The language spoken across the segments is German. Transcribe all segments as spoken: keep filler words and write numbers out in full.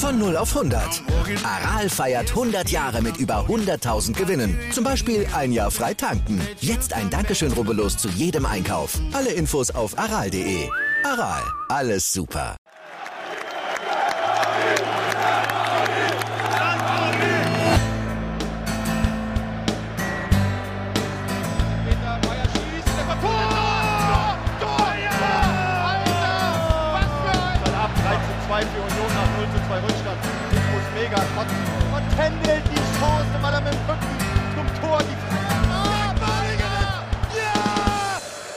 Von null auf hundert. Aral feiert hundert Jahre mit über hunderttausend Gewinnen. Zum Beispiel ein Jahr frei tanken. Jetzt ein Dankeschön, rubbellos zu jedem Einkauf. Alle Infos auf aral punkt de. Aral, alles super. Für Union nach null zu zwei Rückstand. Ich muss mega kotzen. Und händelt die Chance, weil er mit dem Rücken zum Tor die Ah, Badiger! Ja!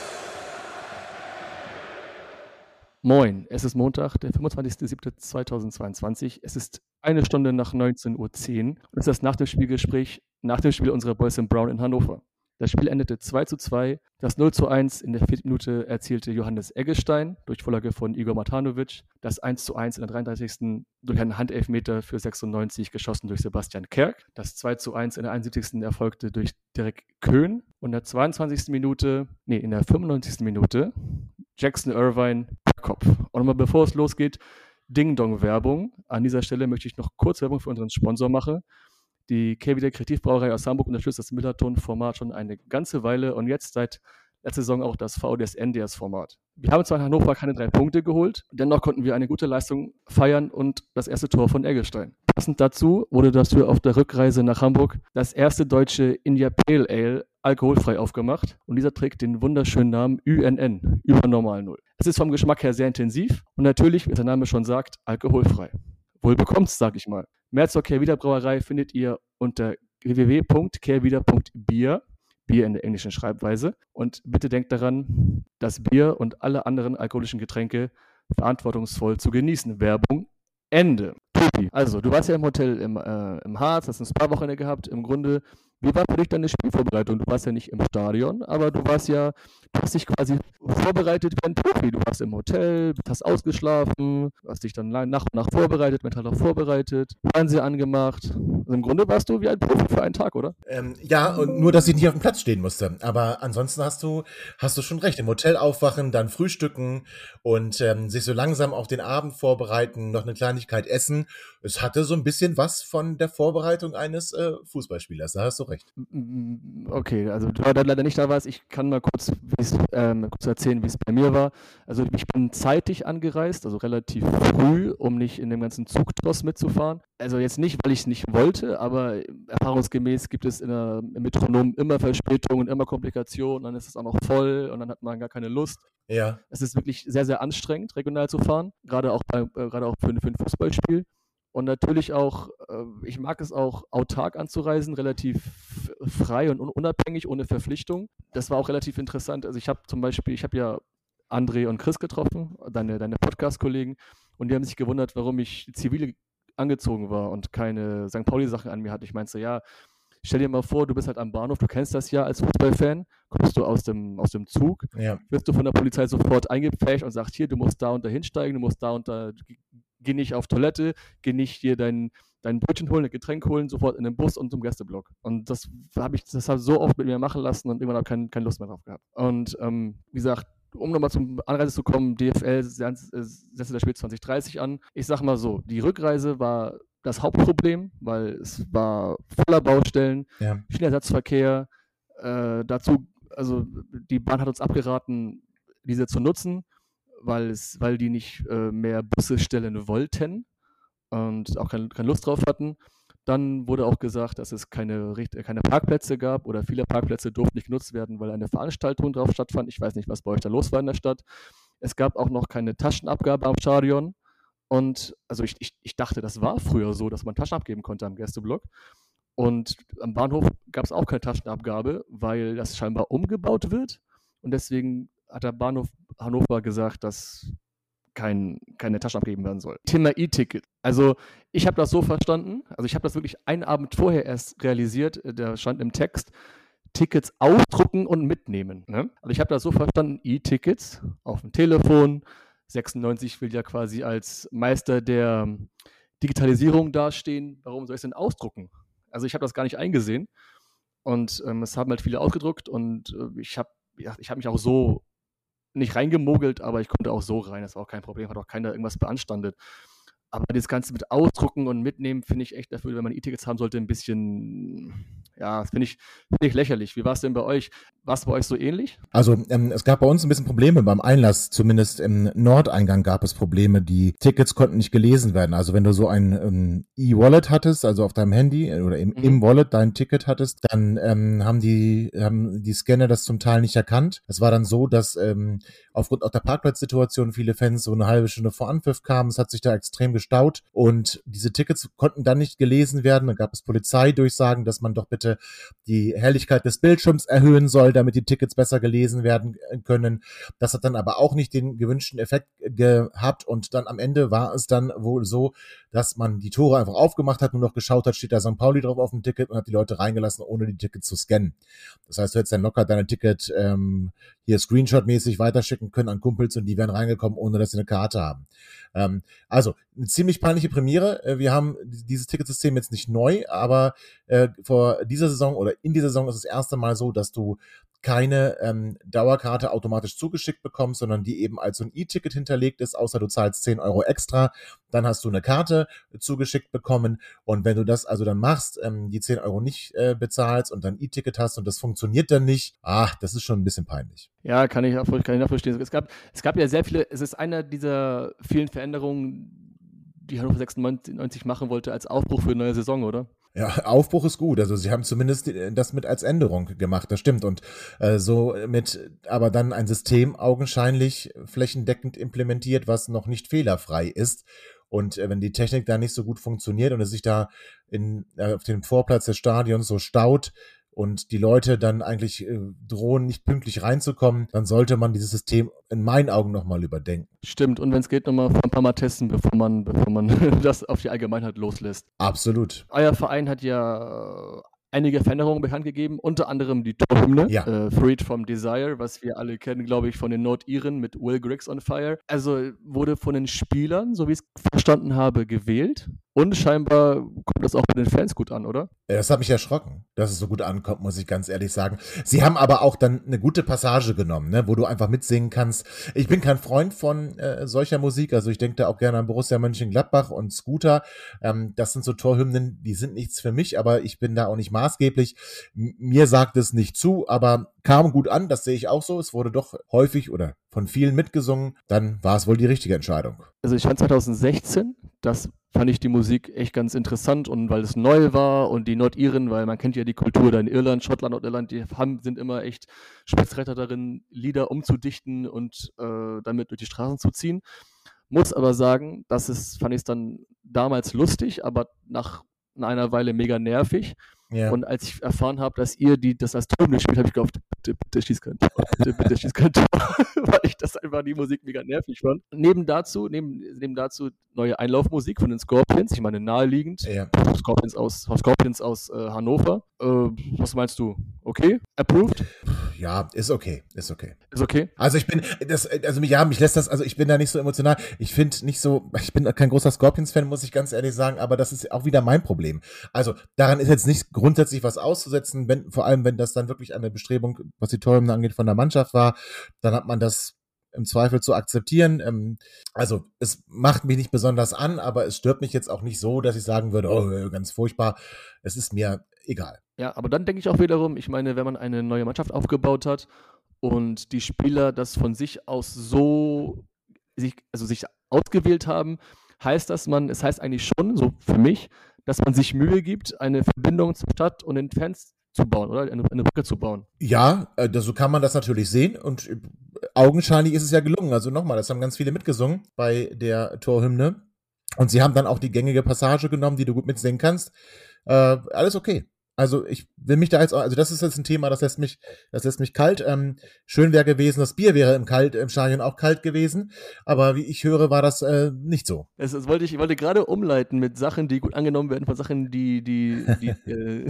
Moin, es ist Montag, der fünfundzwanzigster siebter zweitausendzweiundzwanzig. Es ist eine Stunde nach neunzehn Uhr zehn und es ist das nach dem Spielgespräch, nach dem Spiel unserer Boys in Brown in Hannover. Das Spiel endete zwei zu zwei. Das null zu eins in der vierten Minute erzielte Johannes Eggestein durch Vorlage von Igor Matanovic. Das eins zu eins in der dreiunddreißigsten durch einen Handelfmeter für sechsundneunzig geschossen durch Sebastian Kerk. Das zwei zu eins in der einundsiebzigsten erfolgte durch Derek Köhn. Und in der zweiundzwanzigsten Minute, nee, in der fünfundneunzigsten Minute Jackson Irvine per Kopf. Und nochmal bevor es losgeht, Ding-Dong-Werbung. An dieser Stelle möchte ich noch kurz Werbung für unseren Sponsor machen. Die Kehrwieder Kreativbrauerei aus Hamburg unterstützt das Millerton-Format schon eine ganze Weile und jetzt seit letzter Saison auch das V D S N D S-Format. Wir haben zwar in Hannover keine drei Punkte geholt, dennoch konnten wir eine gute Leistung feiern und das erste Tor von Eggestein. Passend dazu wurde dafür auf der Rückreise nach Hamburg das erste deutsche India Pale Ale alkoholfrei aufgemacht und dieser trägt den wunderschönen Namen Ü N N, über Normal Null. Es ist vom Geschmack her sehr intensiv und natürlich, wie der Name schon sagt, alkoholfrei. Wohl bekommt's, sag ich mal. Mehr zur Kehrwieder Brauerei findet ihr unter w w w punkt kehrwieder punkt bier, Bier in der englischen Schreibweise. Und bitte denkt daran, das Bier und alle anderen alkoholischen Getränke verantwortungsvoll zu genießen. Werbung Ende. Tobi, also du warst ja im Hotel im, äh, im Harz, hast ein Spa-Wochenende gehabt. Im Grunde, wie war für dich deine Spielvorbereitung? Du warst ja nicht im Stadion, aber du warst ja, du hast dich quasi vorbereitet wie ein Profi. Du warst im Hotel, hast ausgeschlafen, hast dich dann nach und nach vorbereitet, mental auch vorbereitet, Fernseher angemacht. Also im Grunde warst du wie ein Profi für einen Tag, oder? Ähm, ja, und nur, dass ich nicht auf dem Platz stehen musste. Aber ansonsten hast du, hast du schon recht. Im Hotel aufwachen, dann frühstücken und ähm, sich so langsam auf den Abend vorbereiten, noch eine Kleinigkeit essen. Es hatte so ein bisschen was von der Vorbereitung eines äh, Fußballspielers. Da hast du recht. Okay, also da du leider nicht da warst, ich kann mal kurz, ähm, kurz erzählen, wie es bei mir war. Also ich bin zeitig angereist, also relativ früh, um nicht in dem ganzen Zugtross mitzufahren. Also jetzt nicht, weil ich es nicht wollte, aber erfahrungsgemäß gibt es in der, im Metronom immer Verspätungen, immer Komplikationen, dann ist es auch noch voll und dann hat man gar keine Lust. Ja. Es ist wirklich sehr, sehr anstrengend, regional zu fahren, gerade auch, bei, äh, gerade auch für, für ein Fußballspiel. Und natürlich auch, äh, ich mag es auch, autark anzureisen, relativ frei und un- unabhängig, ohne Verpflichtung. Das war auch relativ interessant. Also ich habe zum Beispiel, ich habe ja André und Chris getroffen, deine, deine Podcast-Kollegen, und die haben sich gewundert, warum ich zivil angezogen war und keine Sankt Pauli-Sachen an mir hatte. Ich meinte, ja, stell dir mal vor, du bist halt am Bahnhof, du kennst das ja als Fußballfan, kommst du aus dem, aus dem Zug, Ja. wirst du von der Polizei sofort eingepfercht und sagst, hier, du musst da und da hinsteigen, du musst da und da, geh nicht auf Toilette, geh nicht hier dein, dein Brötchen holen, ein Getränk holen, sofort in den Bus und zum Gästeblock. Und das habe ich das hab ich so oft mit mir machen lassen und irgendwann habe ich kein, keine Lust mehr drauf gehabt. Und ähm, wie gesagt, um nochmal zum Anreise zu kommen, D F L setzt das Spiel zwanzig dreißig an. Ich sag mal so, die Rückreise war das Hauptproblem, weil es war voller Baustellen, Ja. viel Ersatzverkehr. Äh, dazu, also die Bahn hat uns abgeraten, diese zu nutzen, weil es, weil die nicht äh, mehr Busse stellen wollten und auch kein, keine Lust drauf hatten. Dann wurde auch gesagt, dass es keine, richt- keine Parkplätze gab oder viele Parkplätze durften nicht genutzt werden, weil eine Veranstaltung drauf stattfand. Ich weiß nicht, was bei euch da los war in der Stadt. Es gab auch noch keine Taschenabgabe am Stadion. Und also ich, ich, ich dachte, das war früher so, dass man Taschen abgeben konnte am Gästeblock. Und am Bahnhof gab es auch keine Taschenabgabe, weil das scheinbar umgebaut wird. Und deswegen hat der Bahnhof Hannover gesagt, dass kein, keine Taschen abgeben werden soll. Thema E-Ticket. Also ich habe das so verstanden, also ich habe das wirklich einen Abend vorher erst realisiert, da stand im Text, Tickets ausdrucken und mitnehmen. Ne? Also ich habe das so verstanden, E-Tickets auf dem Telefon, sechsundneunzig will ja quasi als Meister der Digitalisierung dastehen, warum soll ich es denn ausdrucken? Also ich habe das gar nicht eingesehen und ähm, es haben halt viele ausgedruckt und äh, ich habe ja, ich hab mich auch so nicht reingemogelt, aber ich konnte auch so rein, das war auch kein Problem, hat auch keiner irgendwas beanstandet. Aber das Ganze mit Ausdrucken und Mitnehmen finde ich echt dafür, wenn man E-Tickets haben sollte, ein bisschen, ja, finde ich, finde ich lächerlich. Wie war es denn bei euch? War es bei euch so ähnlich? Also ähm, es gab bei uns ein bisschen Probleme beim Einlass, zumindest im Nordeingang gab es Probleme, die Tickets konnten nicht gelesen werden. Also wenn du so ein ähm, E-Wallet hattest, also auf deinem Handy oder im, Mhm. im Wallet dein Ticket hattest, dann ähm, haben die haben die Scanner das zum Teil nicht erkannt. Es war dann so, dass ähm, aufgrund auch der Parkplatzsituation viele Fans so eine halbe Stunde vor Anpfiff kamen. Es hat sich da extrem gestaut und diese Tickets konnten dann nicht gelesen werden. Dann gab es Polizeidurchsagen, dass man doch bitte die Helligkeit des Bildschirms erhöhen soll, damit die Tickets besser gelesen werden können. Das hat dann aber auch nicht den gewünschten Effekt gehabt und dann am Ende war es dann wohl so, dass man die Tore einfach aufgemacht hat, nur noch geschaut hat, steht da Sankt Pauli drauf auf dem Ticket und hat die Leute reingelassen, ohne die Tickets zu scannen. Das heißt, du hättest dann locker deine Ticket ähm, hier Screenshot-mäßig weiterschicken können an Kumpels und die wären reingekommen, ohne dass sie eine Karte haben. Ähm, also, eine ziemlich peinliche Premiere. Wir haben dieses Ticketsystem jetzt nicht neu, aber äh, vor dieser Saison oder in dieser Saison ist es das erste Mal so, dass du keine ähm, Dauerkarte automatisch zugeschickt bekommst, sondern die eben als so ein E-Ticket hinterlegt ist, außer du zahlst zehn Euro extra, dann hast du eine Karte zugeschickt bekommen und wenn du das also dann machst, ähm, die zehn Euro nicht äh, bezahlst und dann E-Ticket hast und das funktioniert dann nicht, ach, das ist schon ein bisschen peinlich. Ja, kann ich auch kann ich nachvollziehen. Es gab, es gab ja sehr viele, es ist einer dieser vielen Veränderungen, die Hannover sechsundneunzig machen wollte als Aufbruch für eine neue Saison, oder? Ja, Aufbruch ist gut. Also sie haben zumindest das mit als Änderung gemacht, das stimmt. Und äh, so mit, aber dann ein System augenscheinlich flächendeckend implementiert, was noch nicht fehlerfrei ist. Und äh, wenn die Technik da nicht so gut funktioniert und es sich da in, äh, auf dem Vorplatz des Stadions so staut und die Leute dann eigentlich äh, drohen, nicht pünktlich reinzukommen, dann sollte man dieses System in meinen Augen nochmal überdenken. Stimmt, und wenn es geht, nochmal ein paar Mal testen, bevor man, bevor man das auf die Allgemeinheit loslässt. Absolut. Euer Verein hat ja einige Veränderungen bekannt gegeben, unter anderem die Torhymne, Ja. äh, Freed from Desire, was wir alle kennen, glaube ich, von den Nordiren mit Will Griggs on Fire. Also wurde von den Spielern, so wie ich es verstanden habe, gewählt. Und scheinbar kommt das auch bei den Fans gut an, oder? Das hat mich erschrocken, dass es so gut ankommt, muss ich ganz ehrlich sagen. Sie haben aber auch dann eine gute Passage genommen, ne, wo du einfach mitsingen kannst. Ich bin kein Freund von äh, solcher Musik, also ich denke da auch gerne an Borussia Mönchengladbach und Scooter. Ähm, das sind so Torhymnen, die sind nichts für mich, aber ich bin da auch nicht maßgeblich. M- mir sagt es nicht zu, aber kam gut an, das sehe ich auch so. Es wurde doch häufig oder von vielen mitgesungen. Dann war es wohl die richtige Entscheidung. Also ich fand zwanzig sechzehn, das fand ich die Musik echt ganz interessant und weil es neu war und die Nordiren, weil man kennt ja die Kultur da in Irland, Schottland und Irland, die haben, sind immer echt Spitzreiter darin, Lieder umzudichten und äh, damit durch die Straßen zu ziehen. Muss aber sagen, das ist, fand ich es dann damals lustig, aber nach einer Weile mega nervig. Ja. Und als ich erfahren habe, dass ihr die, das als Torhymne spielt, habe ich gehofft, bitte, bitte schieß kein Tor, bitte, bitte schieß kein Tor, weil ich das einfach die Musik mega nervig fand. Neben dazu, neben, neben dazu neue Einlaufmusik von den Scorpions, ich meine naheliegend, Ja. Scorpions aus, Scorpions aus äh, Hannover. Äh, was meinst du? Okay? Approved? Ja, ist okay, ist okay. Ist okay? Also ich bin, das, also ja, mich lässt das, also ich bin da nicht so emotional. Ich finde nicht so, ich bin kein großer Scorpions-Fan, muss ich ganz ehrlich sagen, aber das ist auch wieder mein Problem. Also daran ist jetzt nicht grundsätzlich was auszusetzen, wenn, vor allem wenn das dann wirklich eine Bestrebung, was die Torhymne angeht, von der Mannschaft war, dann hat man das im Zweifel zu akzeptieren. Ähm, also es macht mich nicht besonders an, aber es stört mich jetzt auch nicht so, dass ich sagen würde, oh, ganz furchtbar. Es ist mir egal. Ja, aber dann denke ich auch wiederum, ich meine, wenn man eine neue Mannschaft aufgebaut hat und die Spieler das von sich aus so, sich, also sich ausgewählt haben, heißt das man, es heißt eigentlich schon, so für mich, dass man sich Mühe gibt, eine Verbindung zur Stadt und den Fans zu bauen, oder? Eine, eine Brücke zu bauen. Ja, äh, das, so kann man das natürlich sehen und äh, augenscheinlich ist es ja gelungen. Also nochmal, das haben ganz viele mitgesungen bei der Torhymne und sie haben dann auch die gängige Passage genommen, die du gut mitsingen kannst. Äh, alles okay. Also ich will mich da jetzt, also das ist jetzt ein Thema, das lässt mich, das lässt mich kalt. Ähm, schön wäre gewesen, das Bier wäre im, kalt, im Stadion auch kalt gewesen, aber wie ich höre, war das äh, nicht so. Das, das wollte ich, ich wollte gerade umleiten mit Sachen, die gut angenommen werden, von Sachen, die, die, die äh,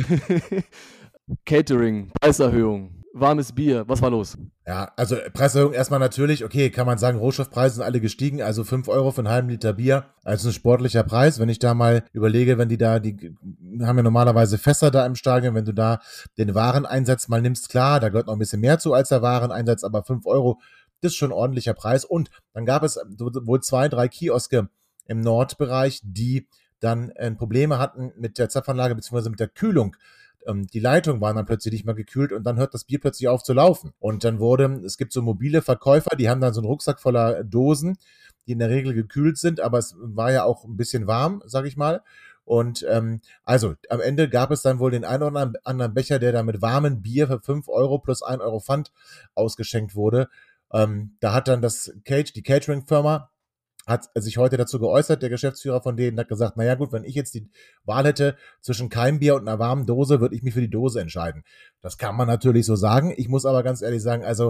Catering, Preiserhöhung, warmes Bier, was war los? Ja, also Preiserhöhung erstmal natürlich, okay, kann man sagen, Rohstoffpreise sind alle gestiegen, also fünf Euro für einen halben Liter Bier, also ein sportlicher Preis. Wenn ich da mal überlege, wenn die da, die haben ja normalerweise Fässer da im Stadion, wenn du da den Wareneinsatz mal nimmst, klar, da gehört noch ein bisschen mehr zu als der Wareneinsatz, aber fünf Euro, das ist schon ein ordentlicher Preis. Und dann gab es wohl zwei, drei Kioske im Nordbereich, die dann äh, Probleme hatten mit der Zapfanlage bzw. mit der Kühlung. Ähm, die Leitungen waren dann plötzlich nicht mehr gekühlt und dann hört das Bier plötzlich auf zu laufen. Und dann wurde, es gibt so mobile Verkäufer, die haben dann so einen Rucksack voller Dosen, die in der Regel gekühlt sind, aber es war ja auch ein bisschen warm, sag ich mal. Und ähm, also am Ende gab es dann wohl den einen oder anderen Becher, der da mit warmem Bier für fünf Euro plus ein Euro Pfand ausgeschenkt wurde. Ähm, da hat dann das Cage, die Catering-Firma, hat sich heute dazu geäußert, der Geschäftsführer von denen hat gesagt, naja gut, wenn ich jetzt die Wahl hätte zwischen keinem Bier und einer warmen Dose, würde ich mich für die Dose entscheiden. Das kann man natürlich so sagen. Ich muss aber ganz ehrlich sagen, also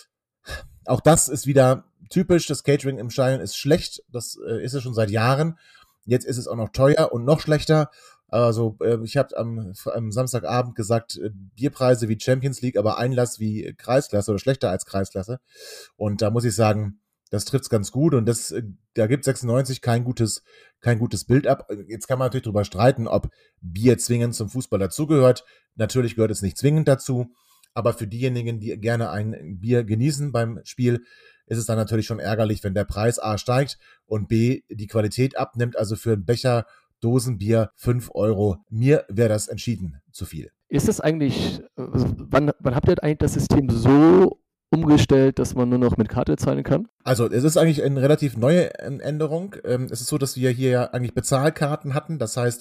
auch das ist wieder typisch, das Catering im Stadion ist schlecht, das äh, ist es schon seit Jahren. Jetzt ist es auch noch teuer und noch schlechter. Also äh, ich habe am, am Samstagabend gesagt, äh, Bierpreise wie Champions League, aber Einlass wie Kreisklasse oder schlechter als Kreisklasse. Und da muss ich sagen, das trifft's ganz gut und das, da gibt sechsundneunzig kein gutes, kein gutes Bild ab. Jetzt kann man natürlich drüber streiten, ob Bier zwingend zum Fußball dazugehört. Natürlich gehört es nicht zwingend dazu, aber für diejenigen, die gerne ein Bier genießen beim Spiel, ist es dann natürlich schon ärgerlich, wenn der Preis A steigt und B die Qualität abnimmt. Also für einen Becher Dosenbier fünf Euro. Mir wäre das entschieden zu viel. Ist das eigentlich, also wann, wann habt ihr eigentlich das System so umgestellt, dass man nur noch mit Karte zahlen kann? Also es ist eigentlich eine relativ neue Änderung. Es ist so, dass wir hier ja eigentlich Bezahlkarten hatten. Das heißt,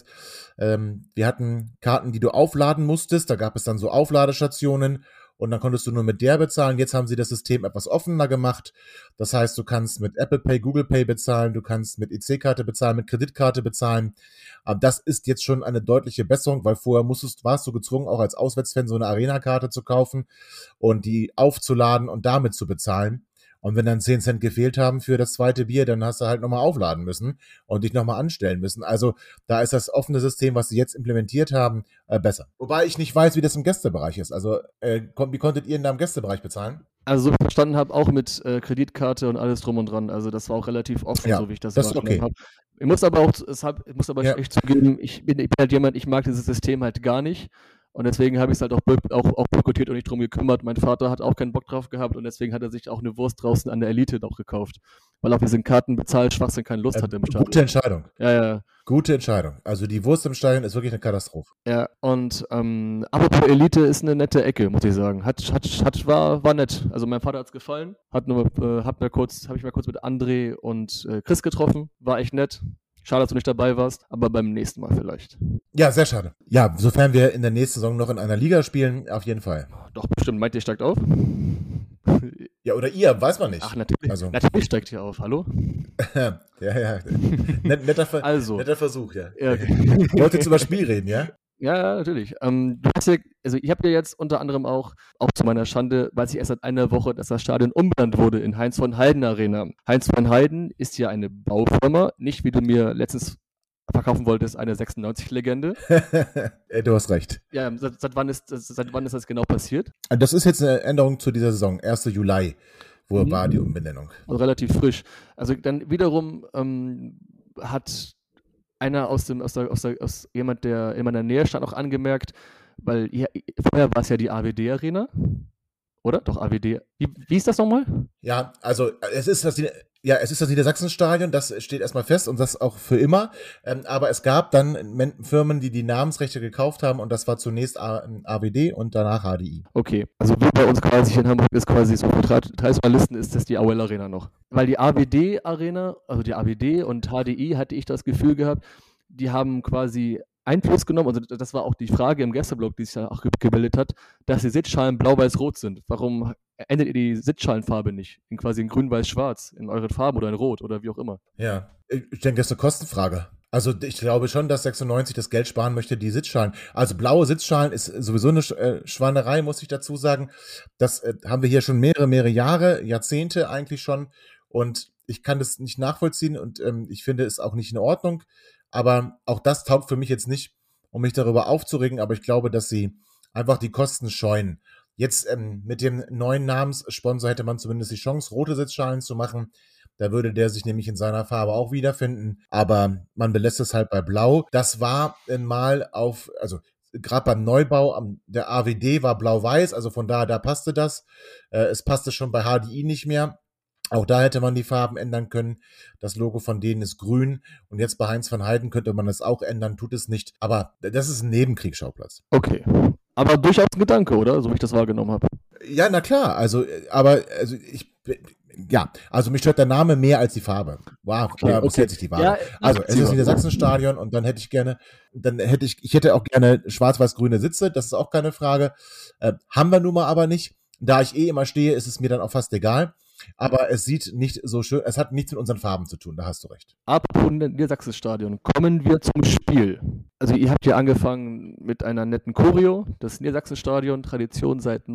wir hatten Karten, die du aufladen musstest. Da gab es dann so Aufladestationen und dann konntest du nur mit der bezahlen. Jetzt haben sie das System etwas offener gemacht. Das heißt, du kannst mit Apple Pay, Google Pay bezahlen, du kannst mit E C-Karte bezahlen, mit Kreditkarte bezahlen. Aber das ist jetzt schon eine deutliche Besserung, weil vorher musstest, warst du gezwungen, auch als Auswärtsfan so eine Arena-Karte zu kaufen und die aufzuladen und damit zu bezahlen. Und wenn dann zehn Cent gefehlt haben für das zweite Bier, dann hast du halt nochmal aufladen müssen und dich nochmal anstellen müssen. Also da ist das offene System, was sie jetzt implementiert haben, äh, besser. Wobei ich nicht weiß, wie das im Gästebereich ist. Also äh, wie konntet ihr denn da im Gästebereich bezahlen? Also so wie ich verstanden habe, auch mit äh, Kreditkarte und alles drum und dran. Also das war auch relativ offen, Ja, so wie ich das, das ist wahrgenommen okay. habe. Ich muss aber auch, es hab, ich muss aber Ja. echt zugeben, ich bin, ich bin halt jemand, ich mag dieses System halt gar nicht. Und deswegen habe ich es halt auch, boy- auch, auch boykottiert und nicht drum gekümmert. Mein Vater hat auch keinen Bock drauf gehabt und deswegen hat er sich auch eine Wurst draußen an der Elite auch gekauft. Weil auf diesen Karten bezahlt Schwachsinn keine Lust Äh, hatte im gute Stadion. Entscheidung. Ja, ja, Gute Entscheidung. Also die Wurst im Stadion ist wirklich eine Katastrophe. ja. Und ähm, apropos Elite ist eine nette Ecke, muss ich sagen. Hat, hat, hat, war, war nett. Also meinem Vater hat es gefallen. Hat nur, äh, hab mir kurz, habe ich mal kurz mit André und äh, Chris getroffen. War echt nett. Schade, dass du nicht dabei warst, aber beim nächsten Mal vielleicht. Ja, sehr schade. Ja, sofern wir in der nächsten Saison noch in einer Liga spielen, auf jeden Fall. Doch, bestimmt. Meint ihr, steigt auf? Ja, oder ihr, weiß man nicht. Ach, natürlich. Also, Natürlich steigt ihr auf. Hallo? ja, ja. Net, netter, Ver Also. netter Versuch, ja. Ja, Ich wollte jetzt über Spiel reden, ja? Ja, ja, natürlich. Ähm, du hast ja, also ich habe ja jetzt unter anderem auch, auch zu meiner Schande, weiß ich erst seit einer Woche, dass das Stadion umbenannt wurde in Heinz von Heiden Arena. Heinz von Heiden ist ja eine Baufirma, nicht wie du mir letztens verkaufen wolltest, eine sechsundneunzig-Legende. Du hast recht. Ja, seit, seit, wann ist, seit wann ist das genau passiert? Das ist jetzt eine Änderung zu dieser Saison, erster Juli, wo Mhm. war die Umbenennung. Also relativ frisch. Also dann wiederum ähm, hat einer aus dem, aus der, aus der, aus jemand, der in meiner Nähe stand, auch angemerkt, weil ja, vorher war es ja die A W D-Arena, oder? Doch, A W D. Wie, wie ist das nochmal? Ja, also es ist das, ja, es ist das Niedersachsenstadion, das steht erstmal fest und das auch für immer. Ähm, aber es gab dann Men- Firmen, die die Namensrechte gekauft haben und das war zunächst A- A W D und danach H D I. Okay, also wie bei uns quasi hier in Hamburg ist quasi so Vertragsjournalisten ist das die A O L-Arena noch. Weil die A W D-Arena, also die A W D und H D I, hatte ich das Gefühl gehabt, die haben quasi Einfluss genommen, also das war auch die Frage im Gästeblock, die sich ja auch ge- gebildet hat, dass die Sitzschalen blau-weiß-rot sind. Warum ändert ihr die Sitzschalenfarbe nicht? In quasi in grün-weiß-schwarz, in euren Farben oder in rot oder wie auch immer. Ja, ich denke, das ist eine Kostenfrage. Also ich glaube schon, dass sechsundneunzig das Geld sparen möchte, die Sitzschalen. Also blaue Sitzschalen ist sowieso eine Sch- äh, Schweinerei, muss ich dazu sagen. Das äh, haben wir hier schon mehrere, mehrere Jahre, Jahrzehnte eigentlich schon. Und ich kann das nicht nachvollziehen und ähm, ich finde es auch nicht in Ordnung. Aber auch das taugt für mich jetzt nicht, um mich darüber aufzuregen. Aber ich glaube, dass sie einfach die Kosten scheuen. Jetzt ähm, mit dem neuen Namenssponsor hätte man zumindest die Chance, rote Sitzschalen zu machen. Da würde der sich nämlich in seiner Farbe auch wiederfinden. Aber man belässt es halt bei Blau. Das war äh, mal auf, also gerade beim Neubau am, der A W D war blau-weiß. Also von daher, da passte das. Äh, es passte schon bei H D I nicht mehr. Auch da hätte man die Farben ändern können. Das Logo von denen ist grün. Und jetzt bei Heinz van Heiden könnte man das auch ändern, tut es nicht. Aber das ist ein Nebenkriegsschauplatz. Okay. Aber durchaus ein Gedanke, oder? So wie ich das wahrgenommen habe. Ja, na klar. Also, aber also ich, ja, also mich stört der Name mehr als die Farbe. Wow, Okay, da okay. missfällt sich die Waage. Ja, Also, es ist nachvollziehbar. Niedersachsenstadion und dann hätte ich gerne, dann hätte ich, ich hätte auch gerne schwarz-weiß-grüne Sitze, das ist auch keine Frage. Äh, haben wir nun mal aber nicht. Da ich eh immer stehe, ist es mir dann auch fast egal. Aber es sieht nicht so schön, es hat nichts mit unseren Farben zu tun, da hast du recht. Apropos Niedersachsenstadion, kommen wir zum Spiel. Also ihr habt ja angefangen mit einer netten Choreo. Das Niedersachsenstadion, Tradition seit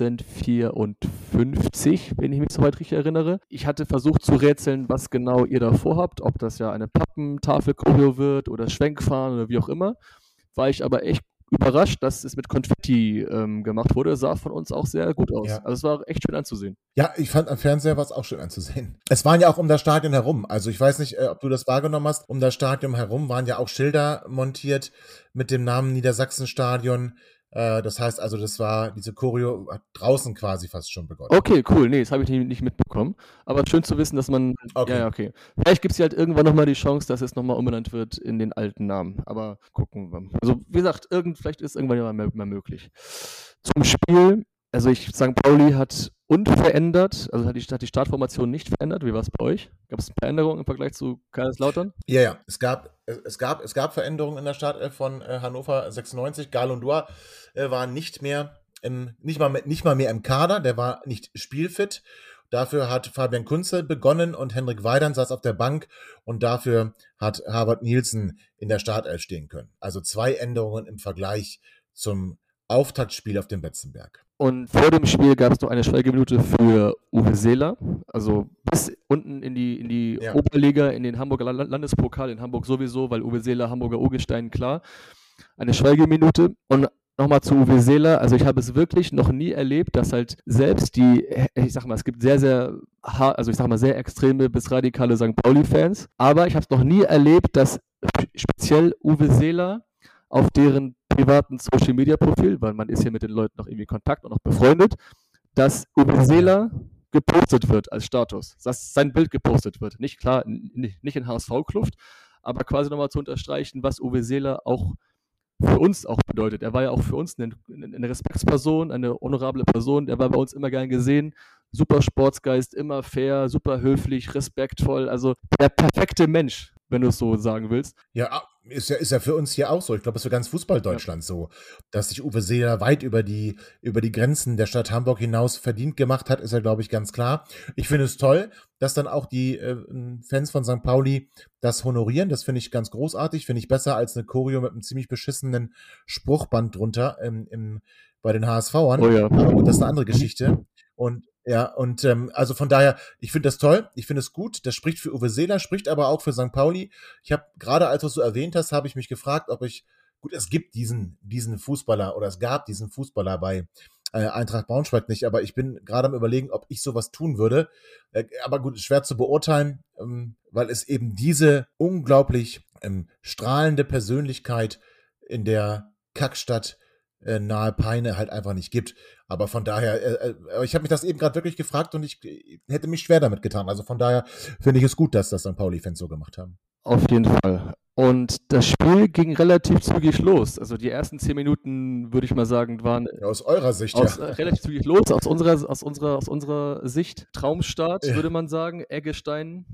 neunzehnhundertvierundfünfzig, wenn ich mich soweit richtig erinnere. Ich hatte versucht zu rätseln, was genau ihr da vorhabt, ob das ja eine Pappentafel-Choreo wird oder Schwenkfahren oder wie auch immer. War ich aber echt überrascht, dass es mit Konfetti ähm, gemacht wurde. Sah von uns auch sehr gut aus. Ja. Also es war echt schön anzusehen. Ja, ich fand am Fernseher war es auch schön anzusehen. Es waren ja auch um das Stadion herum. Also ich weiß nicht, äh, ob du das wahrgenommen hast. Um das Stadion herum waren ja auch Schilder montiert mit dem Namen Niedersachsenstadion. Äh, das heißt also, das war, diese Choreo hat draußen quasi fast schon begonnen. Okay, cool. Nee, das habe ich nicht, nicht mitbekommen. Aber schön zu wissen, dass man. Okay. Ja, ja, okay. Vielleicht gibt es ja halt irgendwann nochmal die Chance, dass es nochmal umbenannt wird in den alten Namen. Aber gucken wir. Also, wie gesagt, irgend, vielleicht ist irgendwann ja mal, mal möglich. Zum Spiel. Also, ich, Sankt Pauli hat unverändert, also hat die, hat die Startformation nicht verändert. Wie war es bei euch? Gab es Veränderungen im Vergleich zu Kaiserslautern? Ja, ja, es gab, es gab, es gab Veränderungen in der Startelf von äh, Hannover sechsundneunzig. Gal und Dua äh, war nicht mehr im, nicht mal, nicht mal mehr im Kader, der war nicht spielfit. Dafür hat Fabian Kunze begonnen und Henrik Weidern saß auf der Bank und dafür hat Harvard Nielsen in der Startelf stehen können. Also zwei Änderungen im Vergleich zum Auftaktspiel auf dem Betzenberg. Und vor dem Spiel gab es noch eine Schweigeminute für Uwe Seeler, also bis unten in die, in die Ja. Oberliga, in den Hamburger Land- Landespokal, in Hamburg sowieso, weil Uwe Seeler Hamburger Urgestein, klar. Eine Schweigeminute. Und nochmal zu Uwe Seeler, also ich habe es wirklich noch nie erlebt, dass halt selbst die, ich sag mal, es gibt sehr, sehr, har- also ich sag mal, sehr extreme bis radikale Sankt Pauli-Fans, aber ich habe es noch nie erlebt, dass speziell Uwe Seeler auf deren privaten Social-Media-Profil, weil man ist hier mit den Leuten noch irgendwie in Kontakt und noch befreundet, dass Uwe Seeler gepostet wird als Status, dass sein Bild gepostet wird. Nicht klar, n- nicht in H S V-Kluft, aber quasi nochmal zu unterstreichen, was Uwe Seeler auch für uns auch bedeutet. Er war ja auch für uns eine, eine Respektsperson, eine honorable Person. Er war bei uns immer gern gesehen. Super Sportsgeist, immer fair, super höflich, respektvoll. Also der perfekte Mensch, wenn du es so sagen willst. Ja, ist ja, ist ja für uns hier auch so. Ich glaube, es ist für ganz Fußball-Deutschland so, dass sich Uwe Seeler weit über die, über die Grenzen der Stadt Hamburg hinaus verdient gemacht hat, ist ja, glaube ich, ganz klar. Ich finde es toll, dass dann auch die äh, Fans von Sankt Pauli das honorieren. Das finde ich ganz großartig. Finde ich besser als eine Choreo mit einem ziemlich beschissenen Spruchband drunter im, im, bei den HSVern. Oh ja. Aber gut, das ist eine andere Geschichte. Und ja, und ähm, also von daher, ich finde das toll, ich finde es gut, das spricht für Uwe Seeler, spricht aber auch für Sankt Pauli. Ich habe gerade, als du es so erwähnt hast, habe ich mich gefragt, ob ich, gut, es gibt diesen, diesen Fußballer oder es gab diesen Fußballer bei äh, Eintracht Braunschweig nicht, aber ich bin gerade am Überlegen, ob ich sowas tun würde. Äh, aber gut, schwer zu beurteilen, ähm, weil es eben diese unglaublich ähm, strahlende Persönlichkeit in der Kackstadt äh, nahe Peine halt einfach nicht gibt. Aber von daher, äh, äh, ich habe mich das eben gerade wirklich gefragt und ich äh, hätte mich schwer damit getan. Also von daher finde ich es gut, dass das Sankt Pauli-Fans so gemacht haben. Auf jeden Fall. Und das Spiel ging relativ zügig los. Also die ersten zehn Minuten, würde ich mal sagen, waren Ja, aus eurer Sicht, aus, ja. äh, relativ zügig los. Aus unserer, aus unserer, aus unserer Sicht Traumstart, Ja. würde man sagen. Eggestein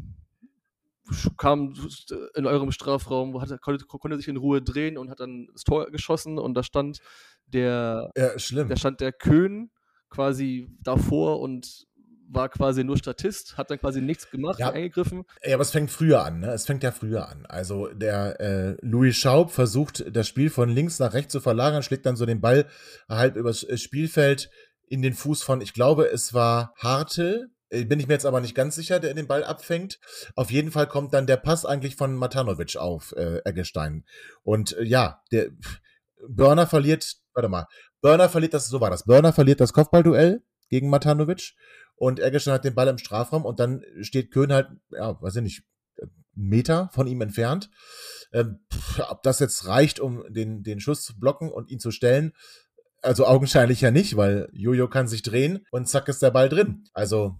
sch- kam in eurem Strafraum, hat, konnte, konnte sich in Ruhe drehen und hat dann das Tor geschossen und da stand der, Ja, schlimm. da stand der Köhn quasi davor und war quasi nur Statist, hat dann quasi nichts gemacht, Ja. nicht eingegriffen. Ja, aber es fängt früher an, ne? Es fängt ja früher an. Also der äh, Louis Schaub versucht, das Spiel von links nach rechts zu verlagern, schlägt dann so den Ball halb übers äh, Spielfeld in den Fuß von, ich glaube, es war Hartl. Äh, Bin ich mir jetzt aber nicht ganz sicher, der den Ball abfängt. Auf jeden Fall kommt dann der Pass eigentlich von Matanovic auf äh, Eggestein. Und äh, ja, der pff, Börner verliert, warte mal, Börner verliert das, so war das, Börner verliert das Kopfballduell gegen Matanovic und Eggestein hat den Ball im Strafraum und dann steht Köhn halt, ja, weiß ich nicht, einen Meter von ihm entfernt. Ähm, pff, ob das jetzt reicht, um den, den Schuss zu blocken und ihn zu stellen, also augenscheinlich ja nicht, weil Jojo kann sich drehen und zack ist der Ball drin. Also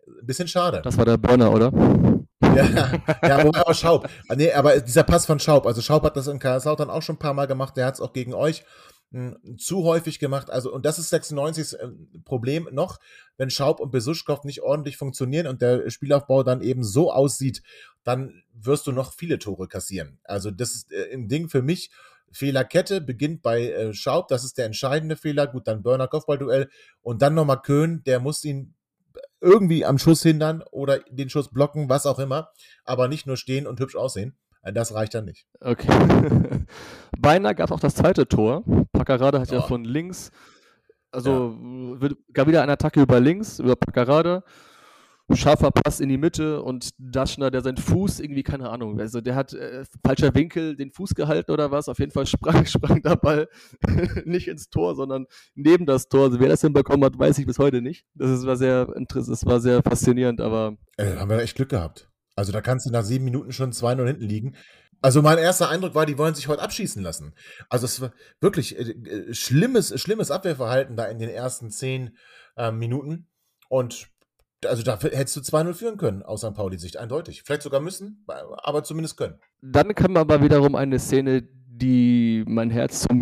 Ein bisschen schade. Das war der Burner, oder? Ja, ja, aber Schaub. Nee, aber dieser Pass von Schaub, also Schaub hat das in Kaiserslautern auch schon ein paar Mal gemacht, der hat es auch gegen euch mh, zu häufig gemacht. Also, und das ist sechsundneunzig äh, Problem noch, wenn Schaub und Besuschkow nicht ordentlich funktionieren und der Spielaufbau dann eben so aussieht, dann wirst du noch viele Tore kassieren. Also, das ist äh, ein Ding für mich. Fehlerkette beginnt bei äh, Schaub, das ist der entscheidende Fehler. Gut, dann Burner Kopfballduell und dann nochmal Köhn, der muss ihn irgendwie am Schuss hindern oder den Schuss blocken, was auch immer, aber nicht nur stehen und hübsch aussehen. Das reicht dann nicht. Okay. Beinahe gab es auch das zweite Tor. Paccarada hat ja Oh. von links, also wird, gab wieder eine Attacke über links, über Paccarada. Scharfer Pass in die Mitte und Daschner, der seinen Fuß irgendwie, keine Ahnung, also der hat äh, falscher Winkel den Fuß gehalten oder was, auf jeden Fall sprang, sprang der Ball nicht ins Tor, sondern neben das Tor. Also wer das hinbekommen hat, weiß ich bis heute nicht. Das ist, war sehr interessant, das war sehr faszinierend, aber Äh, haben wir echt Glück gehabt. Also da kannst du nach sieben Minuten schon zwei null hinten liegen. Also mein erster Eindruck war, die wollen sich heute abschießen lassen. Also es war wirklich äh, äh, schlimmes, schlimmes Abwehrverhalten da in den ersten zehn äh, Minuten. Und also da hättest du zwei null führen können, aus Sankt Pauli-Sicht, eindeutig. Vielleicht sogar müssen, aber zumindest können. dann kam aber wiederum eine Szene, die mein Herz zum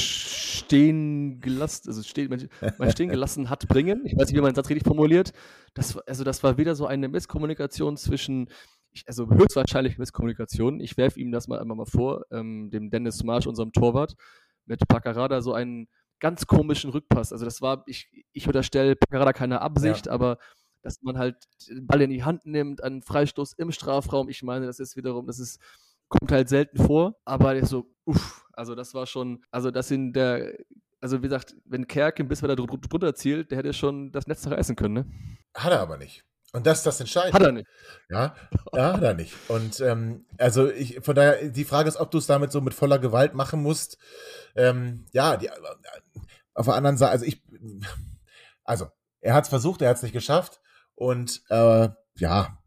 Stehen gelassen, also stehen, mein, mein Stehen gelassen hat bringen. Ich weiß nicht, wie man den Satz richtig formuliert. Das, also das war wieder so eine Misskommunikation zwischen, ich, also höchstwahrscheinlich Misskommunikation. Ich werfe ihm das mal einmal mal vor, ähm, dem Dennis Marsch, unserem Torwart, mit Paccarada so einen ganz komischen Rückpass. Also das war, ich, ich unterstelle Paccarada keine Absicht, Ja. aber dass man halt den Ball in die Hand nimmt, einen Freistoß im Strafraum. Ich meine, das ist wiederum, das ist, kommt halt selten vor, aber der ist so, uff, also das war schon, also das in der, also wie gesagt, wenn Kerken bis wieder dr- drunter zielt, der hätte schon das Netz zerreißen können, ne? Hat er aber nicht. Und das ist das Entscheidende. Hat er nicht. Ja, ja, hat er nicht. Und ähm, also ich, von daher, die Frage ist, ob du es damit so mit voller Gewalt machen musst. Ähm, ja, die, auf der anderen Seite, also ich, also er hat es versucht, er hat es nicht geschafft. Und äh, ja,